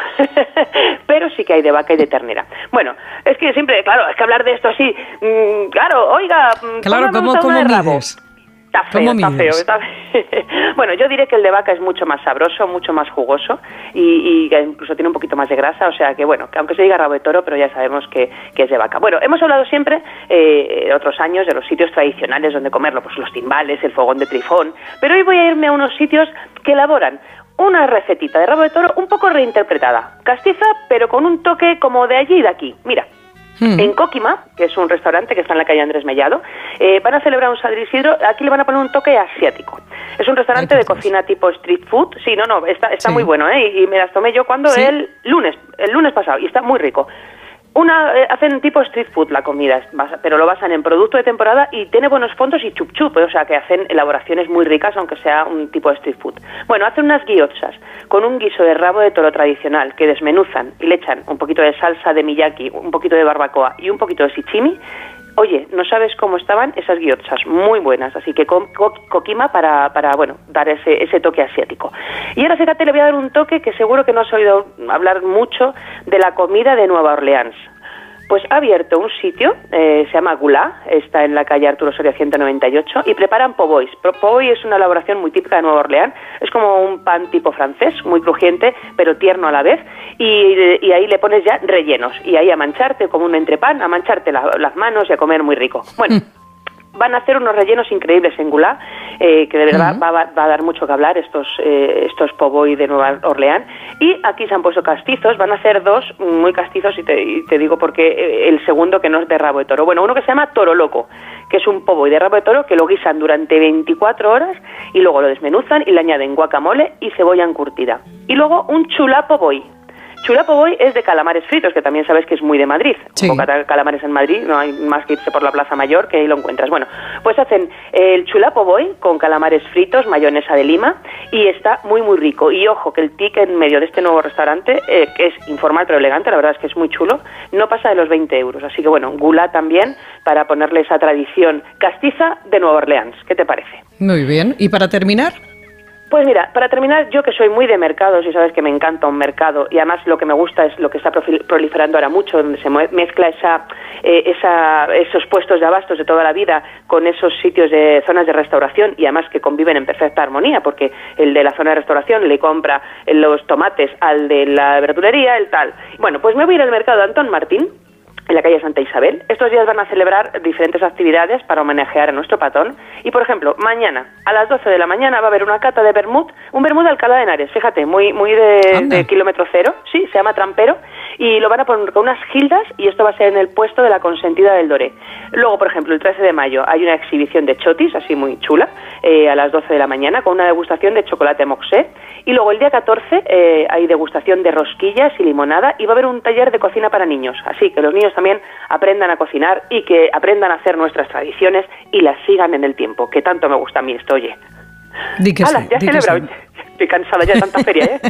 pero sí que hay de vaca y de ternera. Bueno, es que siempre, claro, es que hablar de esto así, mmm, claro, oiga, claro, ¿cómo, cómo mides? Está feo, está feo, está feo. Bueno, yo diré que el de vaca es mucho más sabroso, mucho más jugoso y, y incluso tiene un poquito más de grasa, o sea que bueno, que aunque se diga rabo de toro, pero ya sabemos que, que es de vaca. Bueno, hemos hablado siempre, eh, otros años, de los sitios tradicionales donde comerlo, pues los timbales, el fogón de trifón, pero hoy voy a irme a unos sitios que elaboran una recetita de rabo de toro un poco reinterpretada, castiza, pero con un toque como de allí y de aquí. Mira. En Coquima, que es un restaurante que está en la calle Andrés Mellado, eh, van a celebrar un San Isidro, aquí le van a poner un toque asiático. Es un restaurante de cocina tipo street food, sí, no, no, está, está sí. muy bueno, ¿eh? Y, y me las tomé yo cuando ¿Sí? el lunes, el lunes pasado, y está muy rico. Una, eh, hacen tipo street food la comida, pero lo basan en producto de temporada y tiene buenos fondos y chup chup, o sea que hacen elaboraciones muy ricas aunque sea un tipo de street food. Bueno, hacen unas guiochas con un guiso de rabo de toro tradicional que desmenuzan y le echan un poquito de salsa de miyaki, un poquito de barbacoa y un poquito de sashimi. Oye, no sabes cómo estaban esas guiochas, muy buenas, así que co co Coquima para, para bueno, dar ese, ese toque asiático. Y ahora fíjate, le voy a dar un toque que seguro que no has oído hablar mucho de la comida de Nueva Orleans. Pues ha abierto un sitio, eh, se llama Goulart, está en la calle Arturo Soria ciento noventa y ocho, y preparan po' boys. Po' boy es una elaboración muy típica de Nueva Orleans, es como un pan tipo francés, muy crujiente, pero tierno a la vez, y, y ahí le pones ya rellenos, y ahí a mancharte como un entrepán, a mancharte la, las manos y a comer muy rico. Bueno. Mm. Van a hacer unos rellenos increíbles en Goulart, eh, que de verdad uh-huh. va, va a dar mucho que hablar estos eh, estos po' boy de Nueva Orleans. Y aquí se han puesto castizos, van a hacer dos muy castizos y te, y te digo porque el segundo que no es de rabo de toro. Bueno, uno que se llama Toro Loco, que es un po' boy de rabo de toro que lo guisan durante veinticuatro horas y luego lo desmenuzan y le añaden guacamole y cebolla encurtida. Y luego un chulá po' boy. Chulá po' boy es de calamares fritos, que también sabes que es muy de Madrid. Sí. Un poco de calamares en Madrid, no hay más que irse por la Plaza Mayor, que ahí lo encuentras. Bueno, pues hacen el chulá po' boy con calamares fritos, mayonesa de lima, y está muy, muy rico. Y ojo, que el ticket en medio de este nuevo restaurante, eh, que es informal pero elegante, la verdad es que es muy chulo, no pasa de los veinte euros. Así que bueno, Goulart también, para ponerle esa tradición castiza de Nueva Orleans. ¿Qué te parece? Muy bien. ¿Y para terminar? Pues mira, para terminar, yo que soy muy de mercados y sabes que me encanta un mercado y además lo que me gusta es lo que está proliferando ahora mucho, donde se mezcla esa, eh, esa, esos puestos de abastos de toda la vida con esos sitios de zonas de restauración y además que conviven en perfecta armonía porque el de la zona de restauración le compra los tomates al de la verdulería, el tal. Bueno, pues me voy a ir al mercado de Antón Martín, en la calle Santa Isabel. Estos días van a celebrar diferentes actividades para homenajear a nuestro patrón. Y, por ejemplo, mañana, a las doce de la mañana, va a haber una cata de vermut, un vermut de Alcalá de Henares, fíjate, muy muy de, de kilómetro cero, sí, se llama Trampero, y lo van a poner con unas gildas, y esto va a ser en el puesto de la Consentida del Doré. Luego, por ejemplo, el trece de mayo hay una exhibición de chotis, así muy chula, eh, a las doce de la mañana, con una degustación de chocolate moxé. Y luego el día catorce eh, hay degustación de rosquillas y limonada, y va a haber un taller de cocina para niños, así que los niños también aprendan a cocinar y que aprendan a hacer nuestras tradiciones y las sigan en el tiempo, que tanto me gusta a mí esto, oye. Di que ¡Hala, sí, ya he di celebrado! que sí. Estoy cansada ya de tanta feria, ¿eh?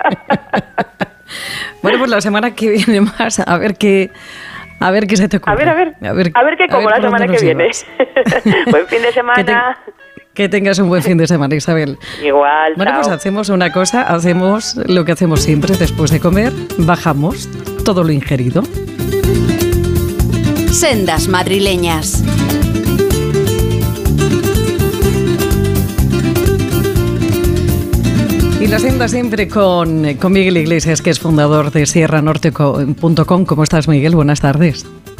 Bueno, pues la semana que viene más, a ver qué... A ver qué se te ocurre. A ver, a ver, a ver, a ver qué como la semana que viene. Buen fin de semana. Que, te, que tengas un buen fin de semana, Isabel. Igual, Bueno, chao. pues hacemos una cosa, hacemos lo que hacemos siempre después de comer, bajamos todo lo ingerido. Sendas madrileñas. Y la senda siempre con, con Miguel Iglesias, que es fundador de sierra norte punto com. ¿Cómo estás, Miguel? Buenas tardes.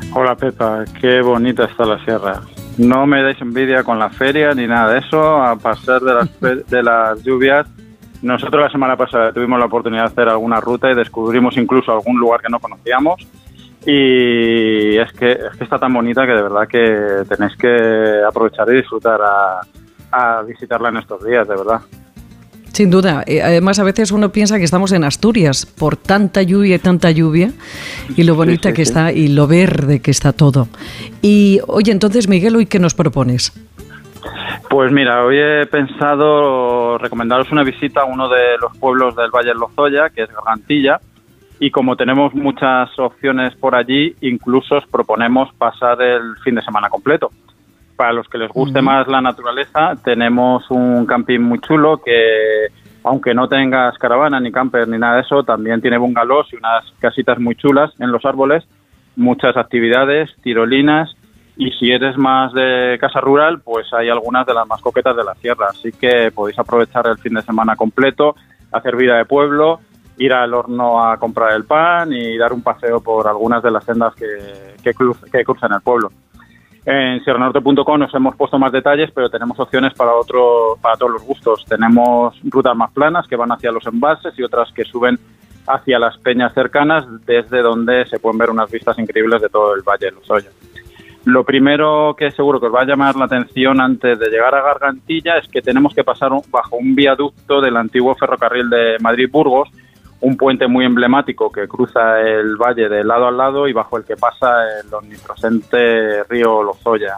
Hola Pepa, qué bonita está la sierra. No me dais envidia con la feria ni nada de eso, a pasar de las, de las lluvias. Nosotros la semana pasada tuvimos la oportunidad de hacer alguna ruta y descubrimos incluso algún lugar que no conocíamos. Y es que, es que está tan bonita que de verdad que tenéis que aprovechar y disfrutar a, a visitarla en estos días, de verdad. Sin duda. Además, a veces uno piensa que estamos en Asturias por tanta lluvia y tanta lluvia y lo bonita sí, sí, que sí. está y lo verde que está todo. Y, oye, entonces, Miguel, ¿hoy qué nos propones? Pues mira, hoy he pensado recomendaros una visita a uno de los pueblos del Valle de Lozoya, que es Gargantilla, y como tenemos muchas opciones por allí, incluso os proponemos pasar el fin de semana completo. Para los que les guste uh-huh. más la naturaleza, tenemos un camping muy chulo que, aunque no tengas caravana, ni camper, ni nada de eso, también tiene bungalows y unas casitas muy chulas en los árboles, muchas actividades, tirolinas, y si eres más de casa rural, pues hay algunas de las más coquetas de la sierra, así que podéis aprovechar el fin de semana completo, hacer vida de pueblo, ir al horno a comprar el pan y dar un paseo por algunas de las sendas que, que, cruz, que cruzan el pueblo. En sierra norte punto com nos hemos puesto más detalles, pero tenemos opciones para otro, para todos los gustos. Tenemos rutas más planas que van hacia los embalses y otras que suben hacia las peñas cercanas, desde donde se pueden ver unas vistas increíbles de todo el Valle de Lozoya. Lo primero que seguro que os va a llamar la atención antes de llegar a Gargantilla es que tenemos que pasar bajo un viaducto del antiguo ferrocarril de Madrid-Burgos, un puente muy emblemático que cruza el valle de lado a lado y bajo el que pasa el omnipresente río Lozoya.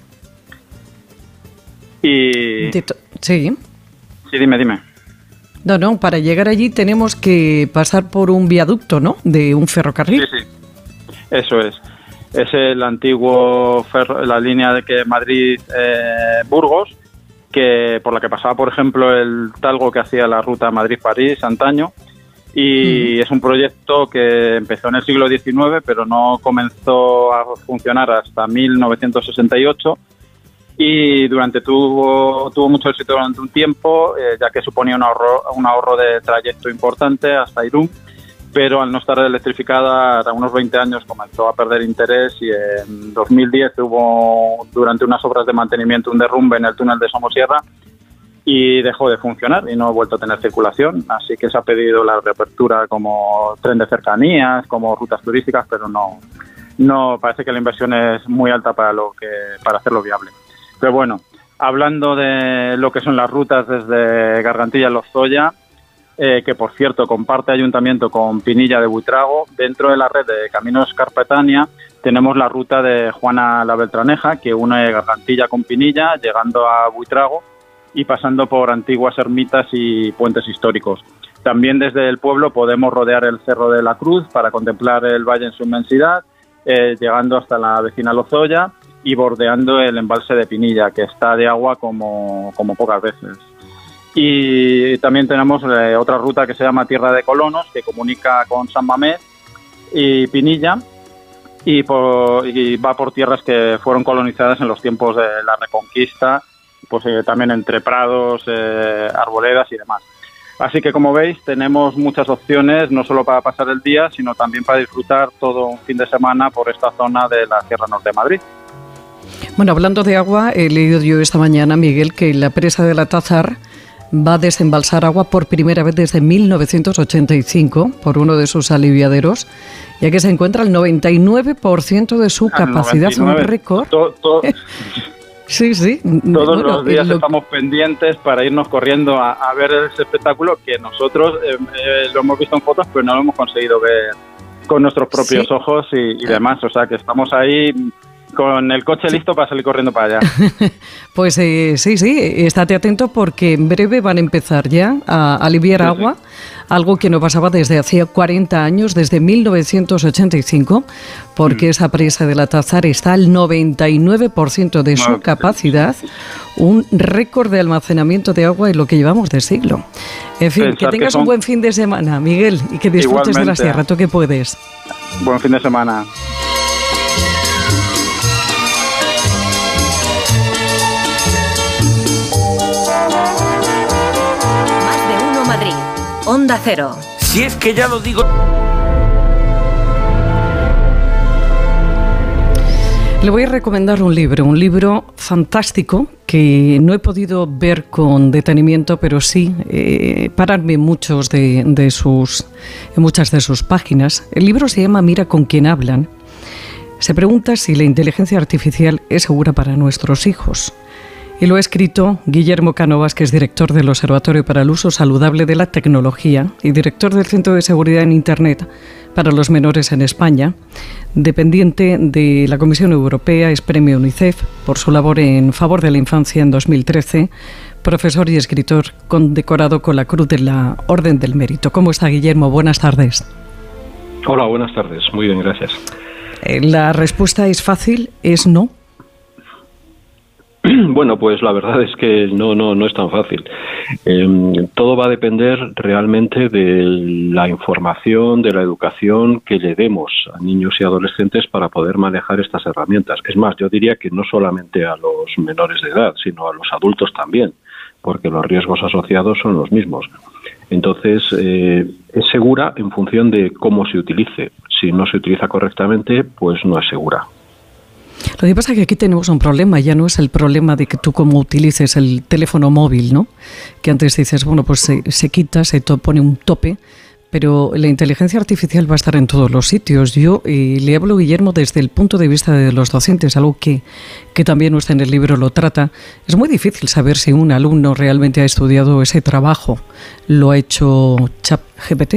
Y... Sí. Sí, dime, dime. No, no, para llegar allí tenemos que pasar por un viaducto, ¿no? De un ferrocarril. Sí, sí. Eso es. Es el antiguo ferro, la línea de que Madrid-Burgos, eh, que por la que pasaba, por ejemplo, el talgo que hacía la ruta Madrid-París antaño. Y mm. es un proyecto que empezó en el siglo diecinueve, pero no comenzó a funcionar hasta mil novecientos sesenta y ocho. Y durante tuvo tuvo mucho éxito durante un tiempo, eh, ya que suponía un ahorro, un ahorro de trayecto importante hasta Irún. Pero al no estar electrificada, a unos veinte años comenzó a perder interés y en dos mil diez hubo, durante unas obras de mantenimiento, un derrumbe en el túnel de Somosierra y dejó de funcionar y no ha vuelto a tener circulación. Así que se ha pedido la reapertura como tren de cercanías, como rutas turísticas, pero no, no parece que la inversión es muy alta para, lo que, para hacerlo viable. Pero bueno, hablando de lo que son las rutas desde Gargantilla a Lozoya, Eh, que por cierto comparte ayuntamiento con Pinilla de Buitrago, dentro de la red de Caminos Carpetania tenemos la ruta de Juana la Beltraneja, que une Gargantilla con Pinilla, llegando a Buitrago y pasando por antiguas ermitas y puentes históricos. También desde el pueblo podemos rodear el Cerro de la Cruz para contemplar el valle en su inmensidad, eh, llegando hasta la vecina Lozoya y bordeando el embalse de Pinilla, que está de agua como, como pocas veces. Y también tenemos eh, otra ruta que se llama Tierra de Colonos, que comunica con San Mamés y Pinilla y, por, y va por tierras que fueron colonizadas en los tiempos de la Reconquista, pues eh, también entre prados, eh, arboledas y demás. Así que, como veis, tenemos muchas opciones, no solo para pasar el día, sino también para disfrutar todo un fin de semana por esta zona de la Sierra Norte de Madrid. Bueno, hablando de agua, he leído yo esta mañana, Miguel, que la presa de la Tazar va a desembalsar agua por primera vez desde mil novecientos ochenta y cinco por uno de sus aliviaderos, ya que se encuentra al noventa y nueve por ciento de su capacidad, un récord. To, to, sí, sí. Todos bueno, los días lo... estamos pendientes para irnos corriendo a, a ver ese espectáculo que nosotros eh, eh, lo hemos visto en fotos, pero no lo hemos conseguido ver con nuestros propios sí. ojos y, y demás. O sea, que estamos ahí con el coche listo para salir corriendo para allá. Pues eh, sí, sí, estate atento porque en breve van a empezar ya a aliviar sí, agua, sí. algo que no pasaba desde hacía cuarenta años, desde mil novecientos ochenta y cinco, porque mm. esa presa de la Tazar está al noventa y nueve por ciento de su no, capacidad, un récord de almacenamiento de agua en lo que llevamos de siglo. En fin, Pensar que tengas que son... un buen fin de semana, Miguel, y que disfrutes Igualmente. de la sierra, tú que puedes. Buen fin de semana. Onda Cero. Si es que ya lo digo. Le voy a recomendar un libro, un libro fantástico que no he podido ver con detenimiento, pero sí eh, pararme en, muchos de, de sus, en muchas de sus páginas. El libro se llama Mira con quién hablan. Se pregunta si la inteligencia artificial es segura para nuestros hijos. Y lo ha escrito Guillermo Cánovas, que es director del Observatorio para el Uso Saludable de la Tecnología y director del Centro de Seguridad en Internet para los Menores en España, dependiente de la Comisión Europea, es premio UNICEF por su labor en favor de la infancia en dos mil trece, profesor y escritor condecorado con la Cruz de la Orden del Mérito. ¿Cómo está, Guillermo? Buenas tardes. Hola, buenas tardes. Muy bien, gracias. La respuesta es fácil, es no. Bueno, pues la verdad es que no, no, no es tan fácil. Eh, todo va a depender realmente de la información, de la educación que le demos a niños y adolescentes para poder manejar estas herramientas. Es más, yo diría que no solamente a los menores de edad, sino a los adultos también, porque los riesgos asociados son los mismos. Entonces, eh, es segura en función de cómo se utilice. Si no se utiliza correctamente, pues no es segura. Lo que pasa es que aquí tenemos un problema, ya no es el problema de que tú como utilices el teléfono móvil, ¿no? Que antes dices, bueno, pues se, se quita, se to, pone un tope, pero la inteligencia artificial va a estar en todos los sitios. Yo eh, le hablo, Guillermo, desde el punto de vista de los docentes, algo que, que también usted en el libro lo trata. Es muy difícil saber si un alumno realmente ha estudiado ese trabajo. ¿Lo ha hecho ChatGPT?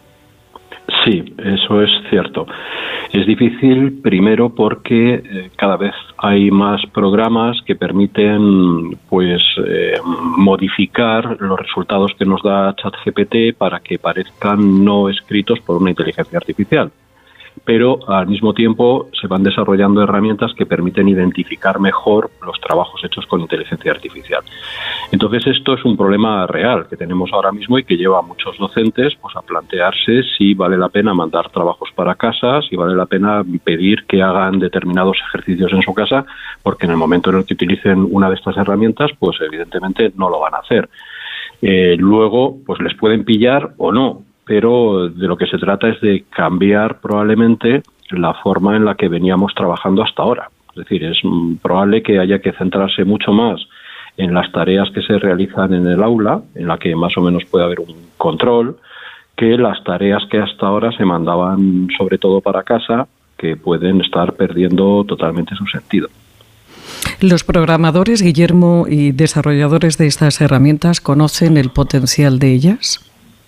Sí, eso es cierto. Es difícil, primero, porque eh, cada vez hay más programas que permiten, pues, eh, modificar los resultados que nos da ChatGPT para que parezcan no escritos por una inteligencia artificial. Pero al mismo tiempo se van desarrollando herramientas que permiten identificar mejor los trabajos hechos con inteligencia artificial. Entonces esto es un problema real que tenemos ahora mismo y que lleva a muchos docentes pues a plantearse si vale la pena mandar trabajos para casa, si vale la pena pedir que hagan determinados ejercicios en su casa, porque en el momento en el que utilicen una de estas herramientas, pues evidentemente no lo van a hacer. Eh, luego, pues les pueden pillar o no, pero de lo que se trata es de cambiar probablemente la forma en la que veníamos trabajando hasta ahora. Es decir, es probable que haya que centrarse mucho más en las tareas que se realizan en el aula, en la que más o menos puede haber un control, que las tareas que hasta ahora se mandaban sobre todo para casa, que pueden estar perdiendo totalmente su sentido. ¿Los programadores, Guillermo, y desarrolladores de estas herramientas conocen el potencial de ellas?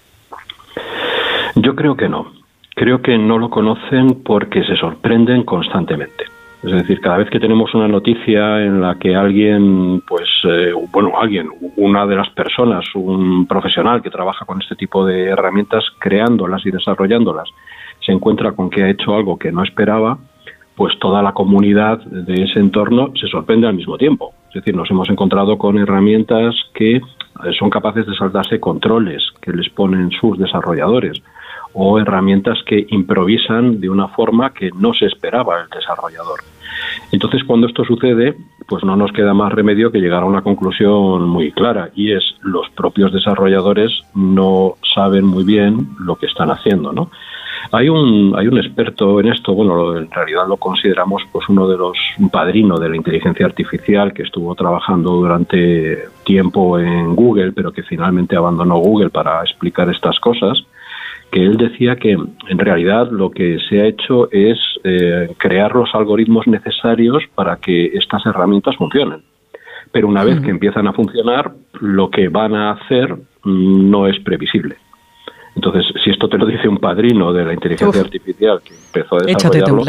Yo creo que no. Creo que no lo conocen porque se sorprenden constantemente. Es decir, cada vez que tenemos una noticia en la que alguien, pues, eh, bueno, alguien, una de las personas, un profesional que trabaja con este tipo de herramientas, creándolas y desarrollándolas, se encuentra con que ha hecho algo que no esperaba, pues toda la comunidad de ese entorno se sorprende al mismo tiempo. Es decir, nos hemos encontrado con herramientas que son capaces de saltarse controles que les ponen sus desarrolladores, o herramientas que improvisan de una forma que no se esperaba el desarrollador. Entonces, cuando esto sucede, pues no nos queda más remedio que llegar a una conclusión muy clara, y es los propios desarrolladores no saben muy bien lo que están haciendo, ¿no? Hay un hay un experto en esto, bueno, en realidad lo consideramos pues uno de los un padrino de la inteligencia artificial, que estuvo trabajando durante tiempo en Google, pero que finalmente abandonó Google para explicar estas cosas, que él decía que en realidad lo que se ha hecho es eh, crear los algoritmos necesarios para que estas herramientas funcionen. Pero una vez que empiezan a funcionar, lo que van a hacer no es previsible. Entonces, si esto te lo dice un padrino de la inteligencia Uf. artificial que empezó a desarrollarlo,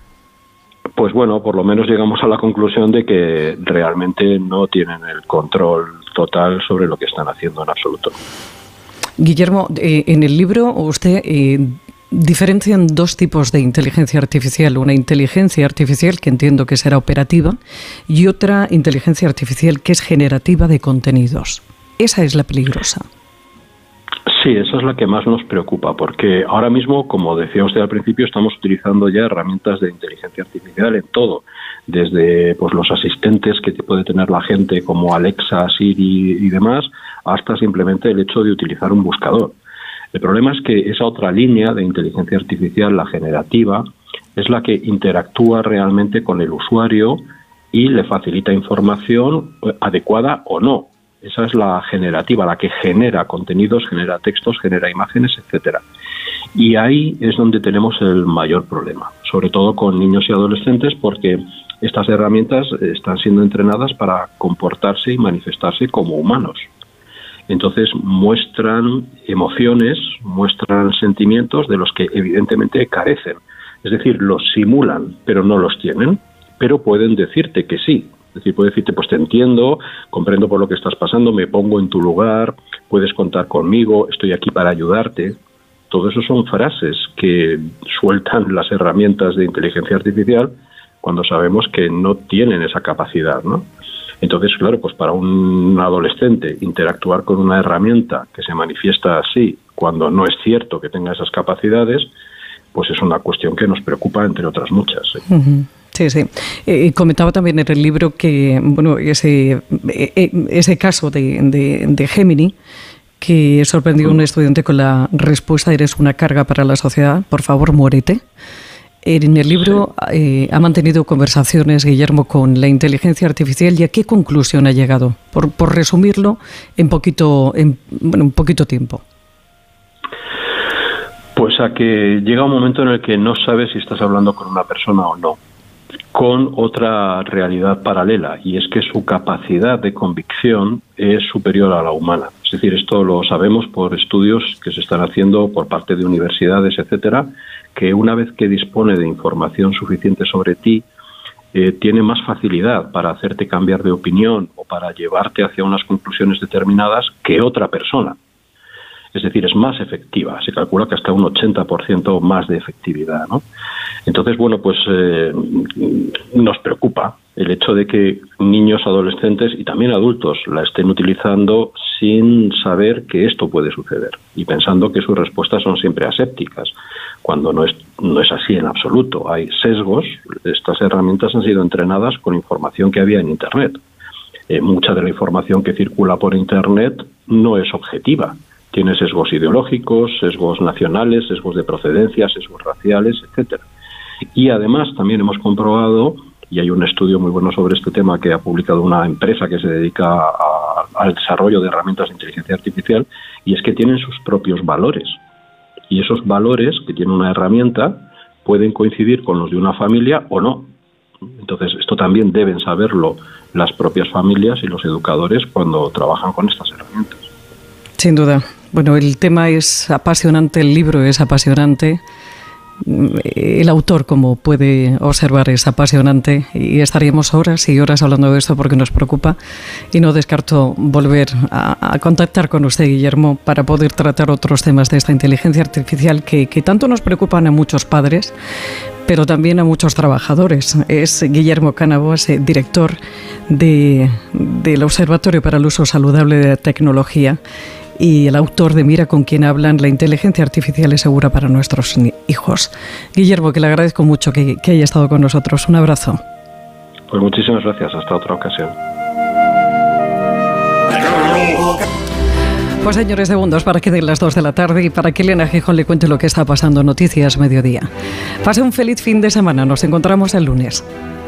pues bueno, por lo menos llegamos a la conclusión de que realmente no tienen el control total sobre lo que están haciendo en absoluto. Guillermo, eh, en el libro usted eh, diferencia en dos tipos de inteligencia artificial. Una inteligencia artificial que entiendo que será operativa y otra inteligencia artificial que es generativa de contenidos. Esa es la peligrosa. Sí, esa es la que más nos preocupa, porque ahora mismo, como decía usted al principio, estamos utilizando ya herramientas de inteligencia artificial en todo, desde pues los asistentes que puede tener la gente como Alexa, Siri y demás, hasta simplemente el hecho de utilizar un buscador. El problema es que esa otra línea de inteligencia artificial, la generativa, es la que interactúa realmente con el usuario y le facilita información adecuada o no. Esa es la generativa, la que genera contenidos, genera textos, genera imágenes, etcétera. Y ahí es donde tenemos el mayor problema, sobre todo con niños y adolescentes, porque estas herramientas están siendo entrenadas para comportarse y manifestarse como humanos. Entonces muestran emociones, muestran sentimientos de los que evidentemente carecen. Es decir, los simulan, pero no los tienen, pero pueden decirte que sí. Es decir, puede decirte, pues te entiendo, comprendo por lo que estás pasando, me pongo en tu lugar, puedes contar conmigo, estoy aquí para ayudarte. Todo eso son frases que sueltan las herramientas de inteligencia artificial cuando sabemos que no tienen esa capacidad, ¿no? Entonces, claro, pues para un adolescente interactuar con una herramienta que se manifiesta así, cuando no es cierto que tenga esas capacidades, pues es una cuestión que nos preocupa, entre otras muchas. ¿Sí? Uh-huh. Sí, sí. Eh, comentaba también en el libro que, bueno, ese, eh, ese caso de, de, de Gemini, que sorprendió a un estudiante con la respuesta: eres una carga para la sociedad, por favor, muérete. En el libro eh, ha mantenido conversaciones, Guillermo, con la inteligencia artificial. ¿Y a qué conclusión ha llegado? Por, por resumirlo en poquito, en, bueno, un poquito tiempo. Pues a que llega un momento en el que no sabes si estás hablando con una persona o no, con otra realidad paralela, y es que su capacidad de convicción es superior a la humana. Es decir, esto lo sabemos por estudios que se están haciendo por parte de universidades, etcétera, que una vez que dispone de información suficiente sobre ti, eh, tiene más facilidad para hacerte cambiar de opinión o para llevarte hacia unas conclusiones determinadas que otra persona. Es decir, es más efectiva. Se calcula que hasta un ochenta por ciento más de efectividad, ¿no? Entonces, bueno, pues eh, nos preocupa el hecho de que niños, adolescentes y también adultos la estén utilizando sin saber que esto puede suceder y pensando que sus respuestas son siempre asépticas, cuando no es, no es así en absoluto. Hay sesgos. Estas herramientas han sido entrenadas con información que había en Internet. Eh, mucha de la información que circula por Internet no es objetiva. Tiene sesgos ideológicos, sesgos nacionales, sesgos de procedencia, sesgos raciales, etcétera. Y además también hemos comprobado, y hay un estudio muy bueno sobre este tema que ha publicado una empresa que se dedica a, al desarrollo de herramientas de inteligencia artificial, y es que tienen sus propios valores. Y esos valores que tiene una herramienta pueden coincidir con los de una familia o no. Entonces, esto también deben saberlo las propias familias y los educadores cuando trabajan con estas herramientas. Sin duda. Bueno, el tema es apasionante, el libro es apasionante, el autor, como puede observar, es apasionante, y estaríamos horas y horas hablando de esto porque nos preocupa, y no descarto volver a, a contactar con usted, Guillermo, para poder tratar otros temas de esta inteligencia artificial que, que tanto nos preocupan a muchos padres, pero también a muchos trabajadores. Es Guillermo Cánovas, eh, director de, del Observatorio para el Uso Saludable de la Tecnología, y el autor de Mira con quién hablan, la inteligencia artificial es segura para nuestros hijos. Guillermo, que le agradezco mucho que, que haya estado con nosotros. Un abrazo. Pues muchísimas gracias. Hasta otra ocasión. Pues señores, segundos para que den las dos de la tarde y para que Elena Gijón le cuente lo que está pasando en Noticias Mediodía. Pase un feliz fin de semana. Nos encontramos el lunes.